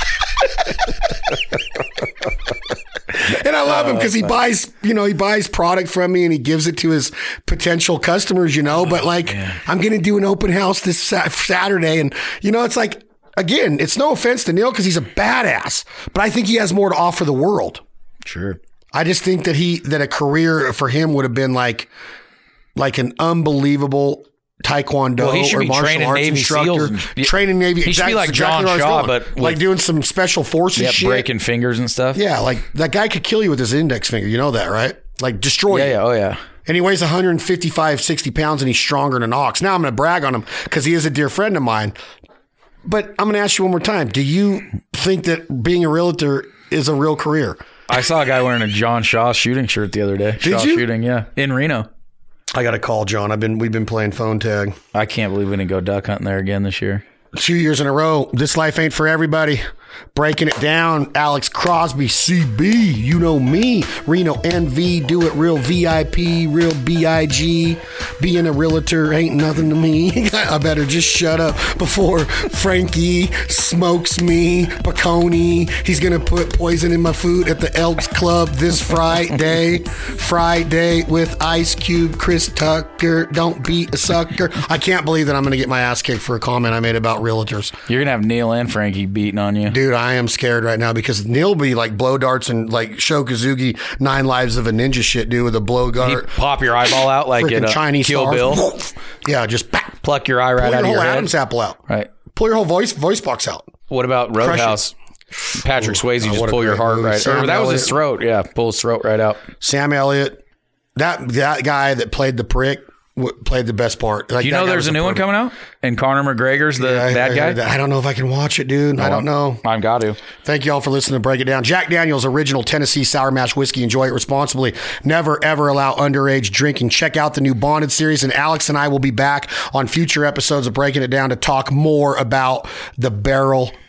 And I love him because he buys product from me and he gives it to his potential customers, but like, I'm going to do an open house this Saturday. And, it's like, again, it's no offense to Neil because he's a badass, but I think he has more to offer the world. Sure. I just think that a career for him would have been like an unbelievable Taekwondo or martial arts instructor. Training Navy. He should be like John Shaw, but like doing some special forces shit. Breaking fingers and stuff. Yeah, like that guy could kill you with his index finger. You know that, right? Like destroy you. Yeah, oh yeah. And he weighs 155, 60 pounds and he's stronger than an ox. Now I'm going to brag on him because he is a dear friend of mine. But I'm going to ask you one more time. Do you think that being a realtor is a real career? I saw a guy wearing a John Shaw shooting shirt the other day. Did you? Shooting, yeah. In Reno. I got to call John. We've been playing phone tag. I can't believe we didn't go duck hunting there again this year. 2 years in a row. This life ain't for everybody. Breaking it down, Alex Crosby, CB, you know me. Reno NV, do it real VIP, real BIG. Being a realtor ain't nothing to me. I better just shut up before Frankie smokes me. Paconi, he's going to put poison in my food at the Elks Club this Friday. Friday with Ice Cube, Chris Tucker. Don't be a sucker. I can't believe that I'm going to get my ass kicked for a comment I made about realtors. You're going to have Neil and Frankie beating on you. Dude, I am scared right now because Neil will be like blow darts and like Shokazugi 9 Lives of a Ninja shit, dude, with a blow dart. Pop your eyeball out like in Chinese Kill Bill. Yeah, just pluck your eye right out of your head. Pull your whole Adam's apple out. Right. Pull your whole voice box out. What about Roadhouse? Patrick Swayze, just pull your heart right. Or that was his throat. Yeah, pull his throat right out. Sam Elliott, that guy that played the prick. Played the best part. Like, there's a new one coming out? And Conor McGregor's the bad guy? I don't know if I can watch it, dude. No, I don't know. I've got to. Thank you all for listening to Break It Down. Jack Daniel's original Tennessee Sour Mash Whiskey. Enjoy it responsibly. Never, ever allow underage drinking. Check out the new Bonded series, and Alex and I will be back on future episodes of Breaking It Down to talk more about the barrel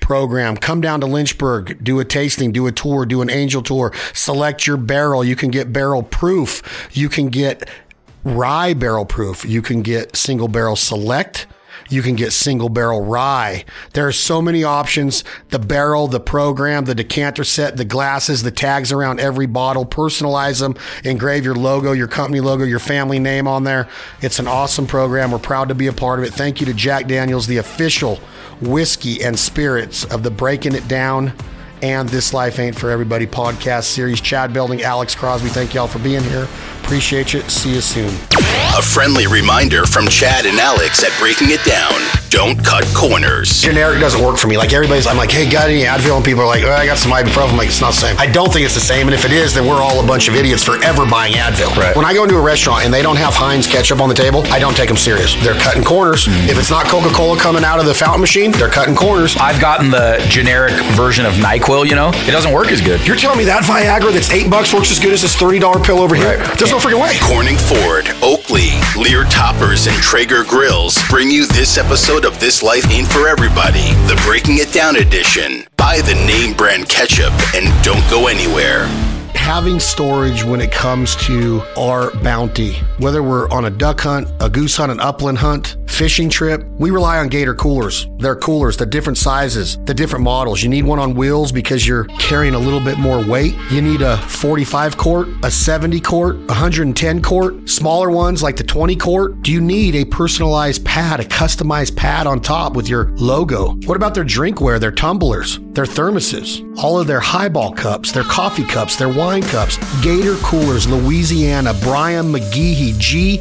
program. Come down to Lynchburg, do a tasting, do a tour, do an angel tour, select your barrel. You can get barrel proof. You can get rye barrel proof. You can get single barrel select. You can get single barrel rye. There are so many options. The barrel, the program, the decanter set, the glasses, the tags around every bottle. Personalize them. Engrave your logo, your company logo, your family name on there. It's an awesome program. We're proud to be a part of it. Thank you to Jack Daniels, the official whiskey and spirits of the Breaking It Down and This Life Ain't For Everybody podcast series. Chad Belding, Alex Crosby, thank y'all for being here. Appreciate you. See you soon. A friendly reminder from Chad and Alex at Breaking It Down. Don't cut corners. Generic doesn't work for me. Like I'm like, hey, got any Advil? And people are like, oh, I got some ibuprofen. I'm like, it's not the same. I don't think it's the same. And if it is, then we're all a bunch of idiots forever buying Advil. Right. When I go into a restaurant and they don't have Heinz ketchup on the table, I don't take them serious. They're cutting corners. If it's not Coca-Cola coming out of the fountain machine, they're cutting corners. I've gotten the generic version of NyQuil, it doesn't work as good. You're telling me that Viagra that's $8 works as good as this $30 pill over here? Right. There's no freaking way. Corning Ford, Oakley, Lear Toppers, and Traeger Grills bring you this episode of This Life Ain't For Everybody, the Breaking It Down edition. Buy the name brand ketchup and don't go anywhere. Having storage when it comes to our bounty, whether we're on a duck hunt, a goose hunt, an upland hunt, fishing trip, we rely on Gator coolers. They're coolers, the different sizes, the different models. You need one on wheels because you're carrying a little bit more weight. You need a 45 quart, a 70 quart, 110 quart, smaller ones like the 20 quart. Do you need a personalized pad, a customized pad on top with your logo? What about their drinkware, their tumblers, their thermoses, all of their highball cups, their coffee cups, their wine cups? Gator Coolers, Louisiana, Brian McGehee,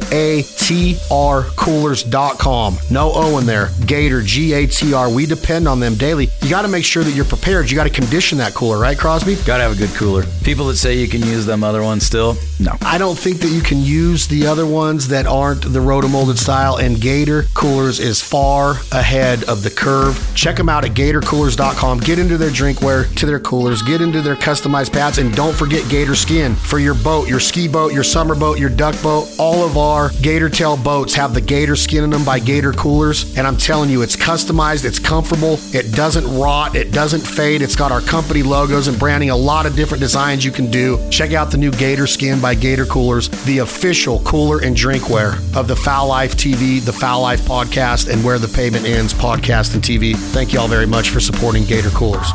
GATR No O in there. Gator, GATR. We depend on them daily. You got to make sure that you're prepared. You got to condition that cooler, right, Crosby? Gotta have a good cooler. People that say you can use them other ones still, no. I don't think that you can use the other ones that aren't the rotomolded style, and Gator Coolers is far ahead of the curve. Check them out at GatorCoolers.com. Get into their drinkware, to their coolers, get into their customized pads, and don't forget Gator Skin for your boat, your ski boat, your summer boat, your duck boat. All of our Gator Tail boats have the Gator Skin in them by Gator Coolers, and I'm telling you, it's customized, it's comfortable, it doesn't rot, it doesn't fade, it's got our company logos and branding, a lot of different designs you can do. Check out the new Gator Skin by Gator Coolers, the official cooler and drinkware of the Foul Life TV, the Foul Life podcast, and Where the Pavement Ends podcast and TV. Thank you all very much for supporting Gator Coolers.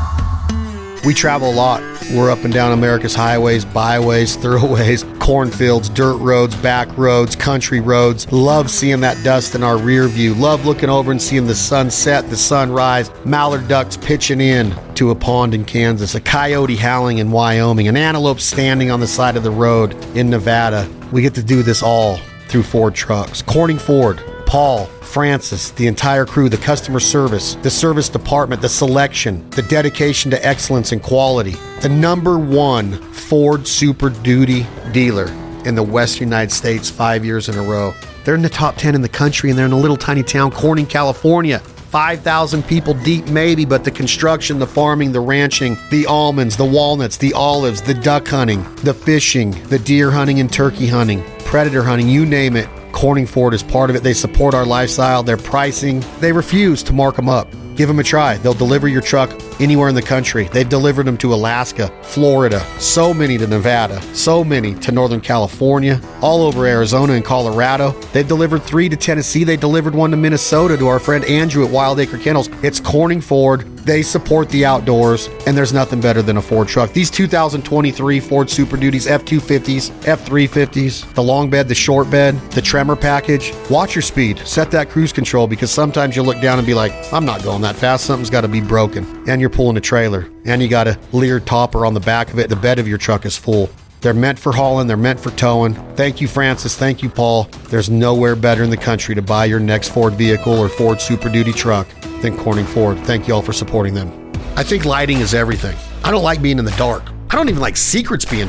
We travel a lot. We're up and down America's highways, byways, thoroughways, cornfields, dirt roads, back roads, country roads. Love seeing that dust in our rear view. Love looking over and seeing the sun set, the sun rise, mallard ducks pitching in to a pond in Kansas, a coyote howling in Wyoming, an antelope standing on the side of the road in Nevada. We get to do this all through Ford trucks. Corning Ford, Paul, Francis, the entire crew, the customer service, the service department, the selection, the dedication to excellence and quality. The #1 Ford Super Duty dealer in the Western United States 5 years in a row. They're in the top 10 in the country, and they're in a little tiny town, Corning, California. 5,000 people deep maybe, but the construction, the farming, the ranching, the almonds, the walnuts, the olives, the duck hunting, the fishing, the deer hunting and turkey hunting, predator hunting, you name it. Corning Ford is part of it. They support our lifestyle, their pricing. They refuse to mark them up. Give them a try. They'll deliver your truck anywhere in the country. They've delivered them to Alaska, Florida, so many to Nevada, so many to Northern California, all over Arizona and Colorado. They've delivered 3 to Tennessee. They delivered 1 to Minnesota to our friend Andrew at Wild Acre Kennels. It's Corning Ford. They support the outdoors, and there's nothing better than a Ford truck. These 2023 Ford Super Duties, F-250s, F-350s, the long bed, the short bed, the Tremor package. Watch your speed. Set that cruise control, because sometimes you'll look down and be like, I'm not going that fast. Something's got to be broken. And you're pulling a trailer, and you got a Lear topper on the back of it. The bed of your truck is full. They're meant for hauling. They're meant for towing. Thank you, Francis. Thank you, Paul. There's nowhere better in the country to buy your next Ford vehicle or Ford Super Duty truck than Corning Ford. Thank you all for supporting them. I think lighting is everything. I don't like being in the dark. I don't even like secrets being told.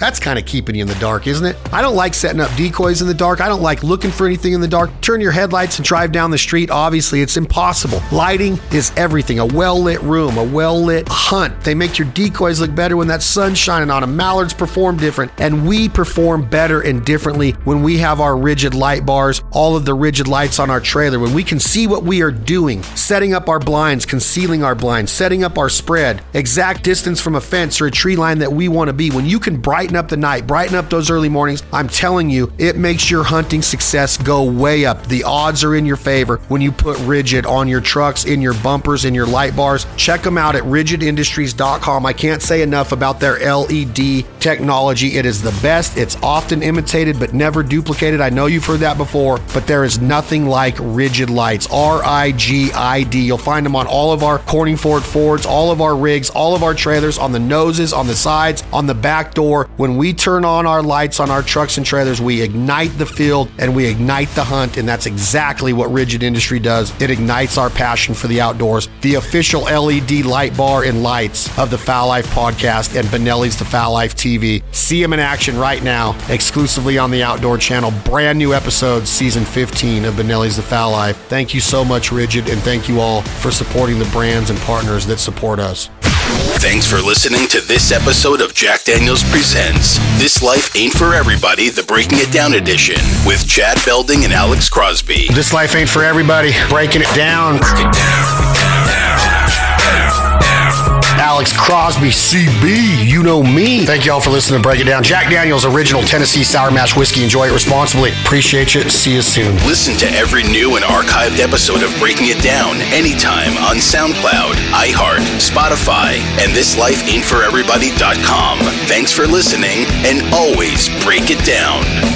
That's kind of keeping you in the dark, isn't it? I don't like setting up decoys in the dark. I don't like looking for anything in the dark. Turn your headlights and drive down the street. Obviously, it's impossible. Lighting is everything. A well-lit room, a well-lit hunt. They make your decoys look better when that sun's shining on them. Mallards perform different, and we perform better and differently when we have our rigid light bars, all of the rigid lights on our trailer, when we can see what we are doing, setting up our blinds, concealing our blinds, setting up our spread, exact distance from a fence or a tree line that we want to be. When you can brighten up the night, brighten up those early mornings, I'm telling you, it makes your hunting success go way up. The odds are in your favor when you put rigid on your trucks, in your bumpers, in your light bars. Check them out at rigidindustries.com. I can't say enough about their LED technology. It is the best. It's often imitated but never duplicated. I know you've heard that before, but there is nothing like rigid lights. RIGID. You'll find them on all of our Corning Fords, all of our rigs, all of our trailers, on the noses, on the sides, on the back door. When we turn on our lights on our trucks and trailers, we ignite the field and we ignite the hunt, and that's exactly what Rigid Industry does. It ignites our passion for the outdoors. The official LED light bar and lights of the Foul Life podcast and Benelli's The Foul Life TV. See them in action right now, exclusively on the Outdoor Channel. Brand new episodes, season 15 of Benelli's The Foul Life. Thank you so much, Rigid, and thank you all for supporting the brands and partners that support us. Thanks for listening to this episode of Jack Daniels Presents This Life Ain't For Everybody, the Breaking It Down edition, with Chad Belding and Alex Crosby. This life ain't for everybody. Breaking it down. Alex Crosby, CB, you know me. Thank you all for listening to Break It Down. Jack Daniels Original Tennessee Sour Mash Whiskey. Enjoy it responsibly. Appreciate you. See you soon. Listen to every new and archived episode of Breaking It Down anytime on SoundCloud, iHeart, Spotify, and thislifeaintforeverybody.com. Thanks for listening, and always break it down.